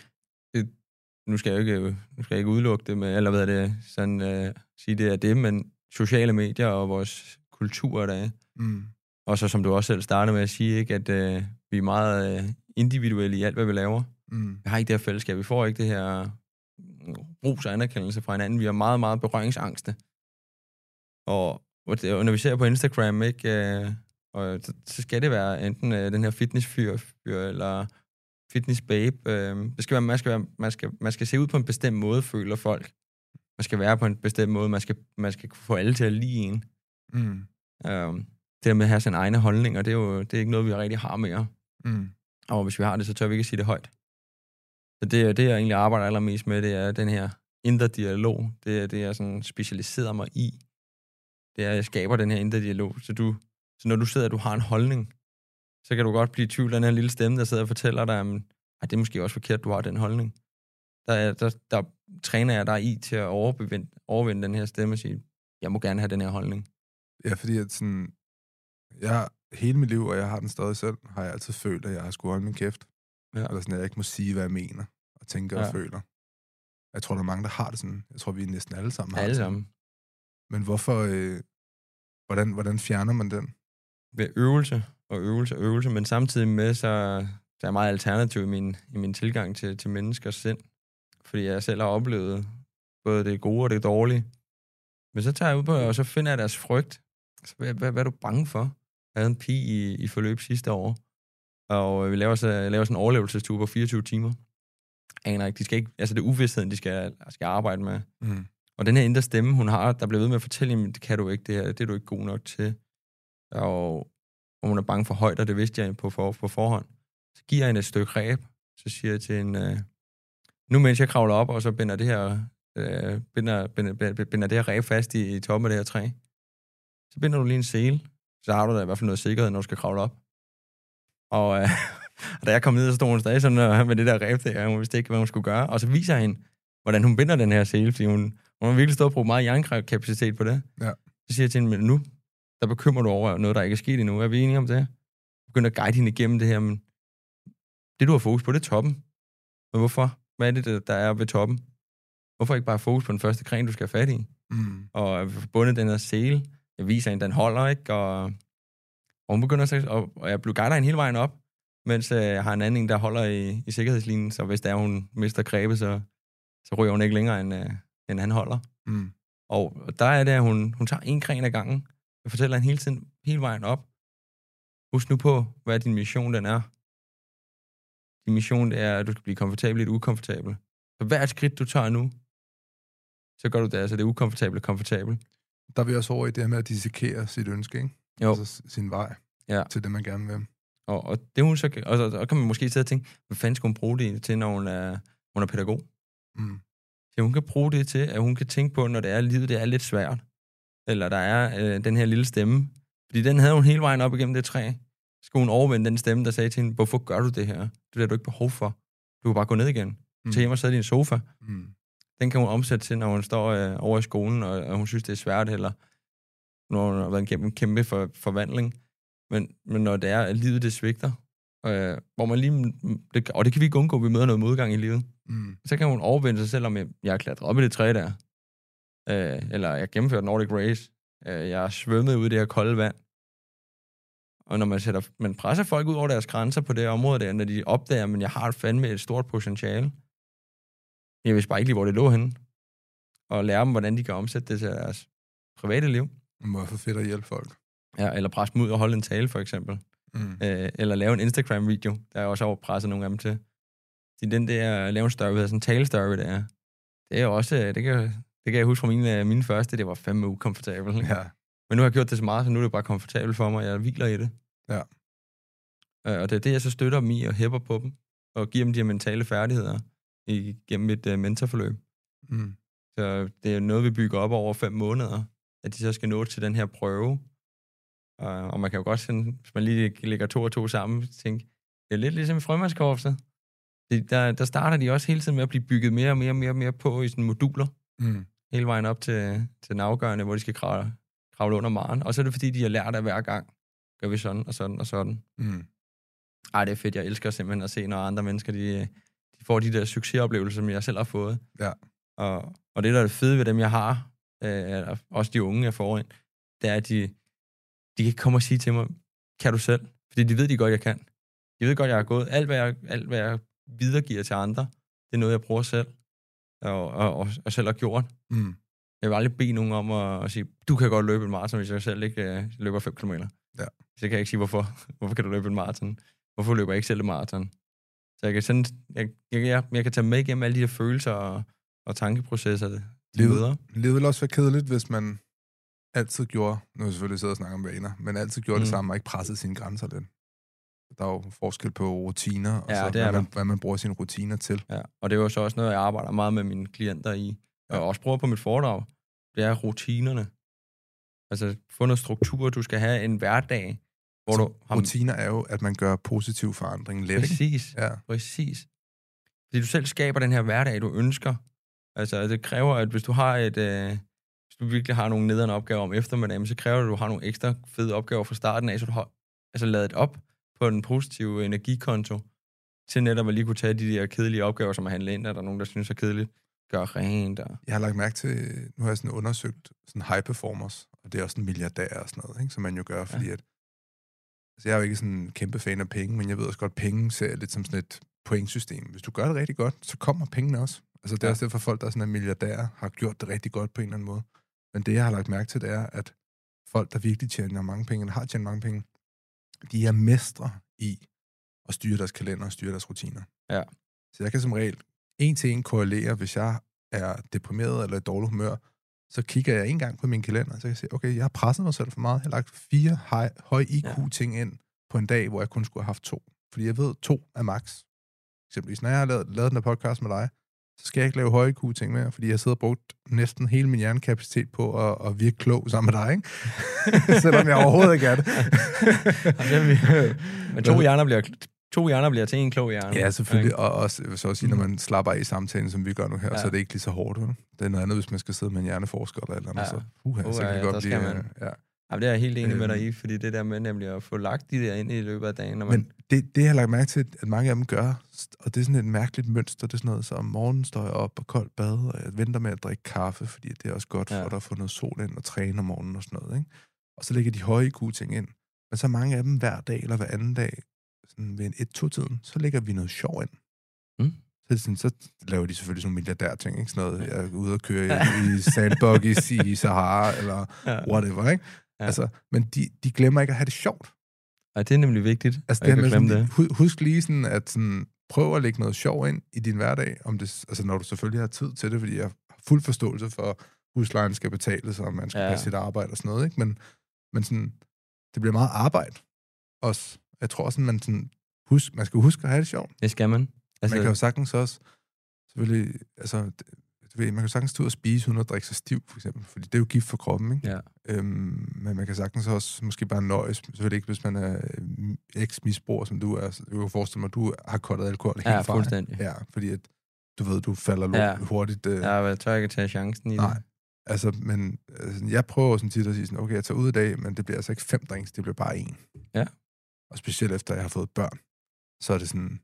Det, nu skal jeg ikke, nu skal jeg ikke udelukke det med, eller hvad det sådan uh, sige det er det, men sociale medier og vores kultur der er. Mm. Og så som du også selv startede med at sige, ikke, at uh, vi er meget uh, individuelle i alt, hvad vi laver. Mm. Vi har ikke det her fællesskab. Vi får ikke det her ros og anerkendelse fra hinanden. Vi er meget, meget berøringsangste. Og, og når vi ser på Instagram, ikke, uh, og så, så skal det være enten uh, den her fitnessfyr fyr, eller fitnessbabe. Uh, det skal være, man, skal være, man, skal, man skal se ud på en bestemt måde, føler folk. Man skal være på en bestemt måde. Man skal, man skal få alle til at lide en. Mm. Uh, det der med at have sine egne holdninger, det er jo det er ikke noget, vi rigtig har mere. Mm. Og hvis vi har det, så tør vi ikke sige det højt. Så det, det jeg egentlig arbejder allermest med, det er den her indre dialog. Det er det, jeg sådan specialiserer mig i. Det er, at jeg skaber den her indre dialog. Så, du, så når du sidder og du har en holdning, så kan du godt blive i tvivl af den her lille stemme, der sidder og fortæller dig, at det er måske også forkert, du har den holdning. Der, er, der, der træner jeg dig i til at overvinde, overvinde den her stemme og sige, jeg må gerne have den her holdning. Ja, fordi at sådan, Jeg, hele mit liv, og jeg har den stadig selv, har jeg altid følt, at jeg har skulle holde min kæft. Ja. Eller sådan, at jeg ikke må sige, hvad jeg mener, og tænker ja. og føler. Jeg tror, der er mange, der har det sådan. Jeg tror, vi næsten alle sammen har Alle det sammen. Men hvorfor, øh, hvordan, hvordan fjerner man den? Ved øvelse og øvelse og øvelse, men samtidig med, så der er meget alternativ i min, i min tilgang til, til menneskers sind. Fordi jeg selv har oplevet både det gode og det dårlige. Men så tager jeg ud på, og så finder jeg deres frygt. Så, hvad, hvad, hvad er du bange for? Jeg havde en pige i, i forløb sidste år, og vi laver, så, laver sådan en overlevelsestur på fireogtyve timer. Jeg aner ikke, de skal ikke, altså det er uvidstheden, de skal, skal arbejde med. Mm. Og den her indre stemme, hun har, der bliver ved med at fortælle hende, det kan du ikke, det her, det er du ikke god nok til. Og, og hun er bange for højder, det vidste jeg på, for, på forhånd. Så giver jeg hende et stykke ræb, så siger jeg til hende, øh, nu mens jeg kravler op, og så binder det her, øh, binder, binder, binder, binder det her ræb fast i, i toppen af det her træ. Så binder du lige en sele, så har du da i hvert fald noget sikkerhed, når du skal kravle op. Og, øh, og da jeg kom ned, så stod hun stadig sådan øh, med det der ræb der, hun vidste ikke, hvad hun skulle gøre. Og så viser jeg hende, hvordan hun binder den her sele, fordi hun, hun har virkelig stået og brugt meget hjernekapacitet på det. Ja. Så siger jeg til hende, men nu, der bekymrer du over noget, der ikke er sket endnu. Er vi enige om det? Jeg begynder at guide hende igennem det her, men det, du har fokus på, det er toppen. Men hvorfor? Hvad er det, der er ved toppen? Hvorfor ikke bare fokus på den første gren, du skal have fat i? Mm. Og forbundet den her sele. Jeg viser hende, den holder, ikke? Og, og hun begynder at, og, og jeg blev guider hende hele vejen op, mens øh, jeg har en anden, der holder i, i sikkerhedslinjen, så hvis der hun mister grebet, så, så ryger hun ikke længere, end, øh, end han holder. Mm. Og, og der er det, at hun, hun tager en gren ad gangen. Jeg fortæller hende hele tiden, hele vejen op. Husk nu på, hvad din mission den er. Din mission det er, at du skal blive komfortabel i det ukomfortable. Så hvert skridt, du tager nu, så gør du det, altså det ukomfortable komfortabel. Der er vi også over i det her med at dissekere sit ønske, ikke? Jo. Altså sin vej ja. til det, man gerne vil. Og, og det hun så, og, og, og kan man måske sidde og tænke, hvad fanden skal hun bruge det til, når hun er, hun er pædagog? Mm. Så hun kan bruge det til, at hun kan tænke på, når det er livet, det er lidt svært. Eller der er øh, den her lille stemme. Fordi den havde hun hele vejen op igennem det træ. Så skulle hun overvinde den stemme, der sagde til hende, hvorfor gør du det her? Det har du ikke behov for. Du kan bare gå ned igen. Mm. Så hjemme og sidde i din sofa. Mm. Den kan hun omsætte til, når hun står øh, over i skolen, og, og hun synes, det er svært, eller når hun har været en kæmpe, kæmpe for, forvandling. Men, men når det er, at livet det svigter, øh, hvor man lige, det, og det kan vi ikke undgå, at vi møder noget modgang i livet, mm. så kan hun overvinde sig selv, om jeg, jeg har klatret op i det træ der, øh, eller jeg gennemførte Nordic Race, øh, jeg har svømmet ud i det her kolde vand. Og når man, sætter, man presser folk ud over deres grænser på det område der, når de opdager, men jeg har fandme et stort potentiale. Jeg vidste bare ikke lige, hvor det lå henne. Og lære dem, hvordan de kan omsætte det til deres private liv. Hvorfor fedt at hjælpe folk? Ja, eller presse dem ud og holde en tale, for eksempel. Mm. Øh, eller lave en Instagram-video, der er også overpresset nogle af dem til. De, den der, lave en story, sådan en tale-story, der er. Det er også, det kan, det kan jeg huske fra mine, mine første, det var fandme ukomfortabelt. Ja. Men nu har jeg gjort det så meget, så nu er det bare komfortabelt for mig. Jeg hviler i det. Ja. Øh, og det er det, jeg så støtter dem i og hæpper på dem. Og giver dem de her mentale færdigheder igennem et uh, mentorforløb. Mm. Så det er noget, vi bygger op over fem måneder, at de så skal nå til den her prøve. Uh, og man kan jo godt sådan, hvis man lige lægger to og to sammen, tænke, det er lidt ligesom i frømandskorpset. Der, der starter de også hele tiden med at blive bygget mere og mere og mere, mere på i sådan moduler. Mm. Hele vejen op til, til den afgørende, hvor de skal kravle, kravle under maren. Og så er det fordi, de har lært af hver gang. Gør vi sådan og sådan og sådan. Mm. Ej, det er fedt. Jeg elsker simpelthen at se, når andre mennesker, de, de får de der succesoplevelser, som jeg selv har fået. Ja. Og, og det, der er det fede ved dem, jeg har, øh, også de unge, jeg får ind, det er, at de, de kan komme og sige til mig, kan du selv? Fordi de ved de godt, jeg kan. De ved godt, jeg har gået. Alt, hvad jeg, alt, hvad jeg videregiver til andre, det er noget, jeg bruger selv. Og, og, og, og selv har gjort. Mm. Jeg vil aldrig bede nogen om at, at sige, du kan godt løbe en maraton, hvis jeg selv ikke øh, løber fem kilometer. Ja. Så kan jeg ikke sige, hvorfor. Hvorfor kan du løbe en maraton? Hvorfor løber jeg ikke selv en maraton? Så jeg kan, sådan, jeg, jeg, jeg, jeg kan tage med igennem alle de her følelser og, og tankeprocesser, de livet, møder. Livet vil også være kedeligt, hvis man altid gjorde, nu er jeg selvfølgelig siddet og snakke om vaner, men altid gjorde mm. det samme og ikke pressede sine grænser lidt. Der er jo forskel på rutiner, og ja, så, det er hvad, man, hvad man bruger sine rutiner til. Ja, og det er jo så også noget, jeg arbejder meget med mine klienter i, og ja. også bruger på mit foredrag. Det er rutinerne. Altså, få noget struktur, du skal have en hverdag, hvor så du... Har... Rutiner er jo, at man gør positiv forandring let, Præcis, ja. præcis. Fordi du selv skaber den her hverdag, du ønsker. Altså, det kræver, at hvis du har et, øh, hvis du virkelig har nogle nederne opgaver om eftermiddagen, så kræver det, at du har nogle ekstra fede opgaver fra starten af, så du har altså ladet op på den positive energikonto, til netop at lige kunne tage de der kedelige opgaver, som at handle ind, er der nogen, der synes er kedeligt, gør rent. Og... Jeg har lagt mærke til, nu har jeg sådan undersøgt sådan high performers, og det er også en milliardær og sådan noget, ikke, som man jo gør, fordi ja. at altså jeg er jo ikke sådan en kæmpe fan af penge, men jeg ved også godt, at penge ser lidt som sådan et pointsystem. Hvis du gør det rigtig godt, så kommer pengene også. Altså det er ja. også derfor, folk, der er sådan en milliardær, har gjort det rigtig godt på en eller anden måde. Men det, jeg har lagt mærke til, det er, at folk, der virkelig tjener mange penge, eller har tjent mange penge, de er mestre i at styre deres kalender og styre deres rutiner. Ja. Så jeg kan som regel en til en korrelere, hvis jeg er deprimeret eller i dårlig humør, så kigger jeg en gang på min kalender, så kan jeg se, okay, jeg har presset mig selv for meget. Jeg har lagt fire høj, høj I Q-ting ind på en dag, hvor jeg kun skulle have haft to. Fordi jeg ved, to er max. Eksempelvis, når jeg har lavet, lavet den her podcast med dig, så skal jeg ikke lave høje I Q-ting mere, fordi jeg sidder og brugt næsten hele min hjernekapacitet på at, at virke klog sammen med dig, ikke? Selvom jeg overhovedet ikke er det. Men to hjerner bliver... To hjerner bliver til en klog hjerne. Ja, selvfølgelig. Og også, så at sige, når man slapper af i samtalen, som vi gør nu her, ja. så er det ikke lige så hårdt. Vel? Det er noget andet, hvis man skal sidde med en hjerneforsker eller eller andet. Ja. Så, uh, uh, så kan det ja, godt blive... Man... Ja. Ja, det er jeg helt enig med dig i, fordi det der med nemlig at få lagt de der ind i løbet af dagen. Når man... Men det, det har jeg lagt mærke til, at mange af dem gør, og det er sådan et mærkeligt mønster. Det er sådan noget, så om morgenen står jeg op og koldt bad, og jeg venter med at drikke kaffe, fordi det er også godt for ja. dig at få noget sol ind og træne om morgenen og sådan noget. Ikke? Og så lægger de høje I Q-ting ind. Men så mange af dem hver dag eller hver anden dag, sådan ved en et-to-tiden, så lægger vi noget sjov ind. Mm. Så, sådan, så laver de selvfølgelig sådan nogle milliardær-ting, ikke? Sådan noget, jeg er ude og køre i, i sandbuggies i Sahara, eller ja. whatever, ikke? Ja. Altså, men de, de glemmer ikke at have det sjovt. Ja, det er nemlig vigtigt. Altså, det med sådan, det. Husk lige sådan, at sådan, prøv at lægge noget sjov ind i din hverdag, om det, altså når du selvfølgelig har tid til det, fordi jeg har fuld forståelse for, at huslejen skal betales, og man skal ja. passe sit arbejde og sådan noget, ikke? Men, men sådan, det bliver meget arbejde også. Jeg tror også, man, sådan, husk, man skal huske at have det sjovt. Det skal man. Altså... Man kan jo sagtens også, selvfølgelig, altså, du ved, man kan jo sagtens stå og spise, uden at drikke sig stiv, for eksempel, fordi det er jo gift for kroppen, ikke? Ja. Øhm, men man kan sagtens også måske bare nøjes, selvfølgelig ikke, hvis man er eks-misbruger, som du er. Jeg kan forestille mig, at du har kottet alkohol helt ja, fra. Fuldstændig. Ja, fordi at, du ved, du falder ja. hurtigt. Øh... Ja, jeg tør ikke at tage chancen i Nej. det. Altså, men altså, jeg prøver sådan tit at sige sådan, okay, jeg tager ud i dag, men det bliver altså ikke fem drinks, det bliver bare en. Ja. Og specielt efter, jeg har fået børn, så er det sådan,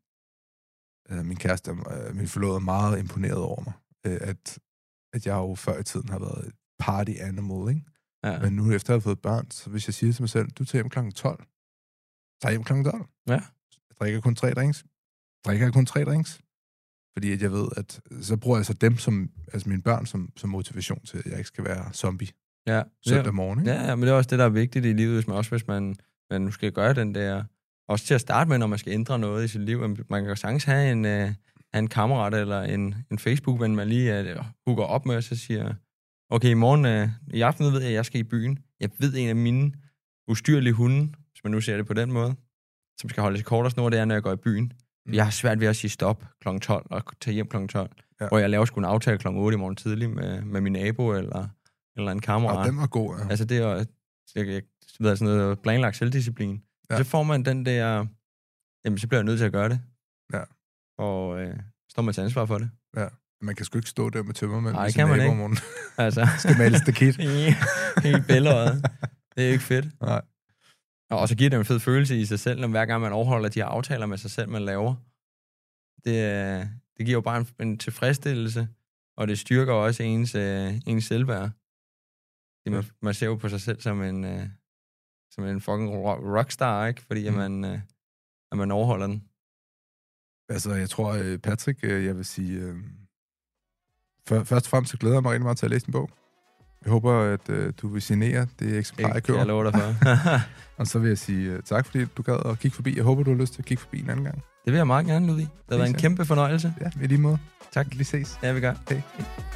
øh, min kæreste, øh, min forlovede er meget imponeret over mig, øh, at, at jeg jo før i tiden har været et party animal, ikke? Ja. Men nu efter jeg har fået børn, så hvis jeg siger til mig selv, du tager hjem klokken tolv, tager hjem klokken tolv. Ja. Jeg drikker kun tre drinks. Drikker jeg kun tre drinks. Fordi at jeg ved, at så bruger jeg så dem som, altså mine børn som, som motivation til, at jeg ikke skal være zombie ja. søndag morgen. Ikke? Ja, ja, men det er også det, der er vigtigt i livet, hvis man også hvis man, man nu skal gøre den der, også til at starte med, når man skal ændre noget i sit liv. Man kan jo sagtens have en, uh, have en kammerat eller en, en Facebook-ven, man lige uh, hooker op med, og så siger, okay, i morgen, uh, i aften ved jeg, at jeg skal i byen. Jeg ved, en af mine ustyrlige hunde, hvis man nu ser det på den måde, som skal holde sig kort og snor, det er, når jeg går i byen. Mm. Jeg har svært ved at sige stop klokken tolv og tage hjem klokken tolv. Ja. Hvor jeg laver sgu en aftale klokken otte i morgen tidlig med, med min nabo eller, eller en kammerat. Ja, den var god, ja. Altså det er jeg, jeg, jeg ved, sådan noget planlagt selvdisciplin. Ja. Så får man den der, jamen så bliver jeg nødt til at gøre det. Ja. Og øh, står man til ansvar for det. Ja. Man kan sgu ikke stå der med tømmermænd. Nej, kan man ikke. Altså. Skal males det kit. Helt bælgerøjet. Det er ikke fedt. Nej. Og så giver det en fed følelse i sig selv, når hver gang man overholder de her aftaler med sig selv, man laver. Det, det giver jo bare en, en tilfredsstillelse, og det styrker også ens, øh, ens selvværd. Man, man ser jo på sig selv som en, øh, som en fucking rockstar, ikke? Fordi mm. at man, øh, at man overholder den. Altså, jeg tror, Patrick, jeg vil sige... Øh, først og fremmest så glæder jeg mig rigtig meget til at læse din bog. Jeg håber, at øh, du vil signere det eksemplar, jeg køber. Jeg lover dig for. Og så vil jeg sige uh, tak, fordi du gad at kigge forbi. Jeg håber, du har lyst til at kigge forbi en anden gang. Det vil jeg meget gerne, Ludvig. Det har været en kæmpe fornøjelse. Ja, i lige måde. Tak. Vi ses. Ja, vi gør. Hej.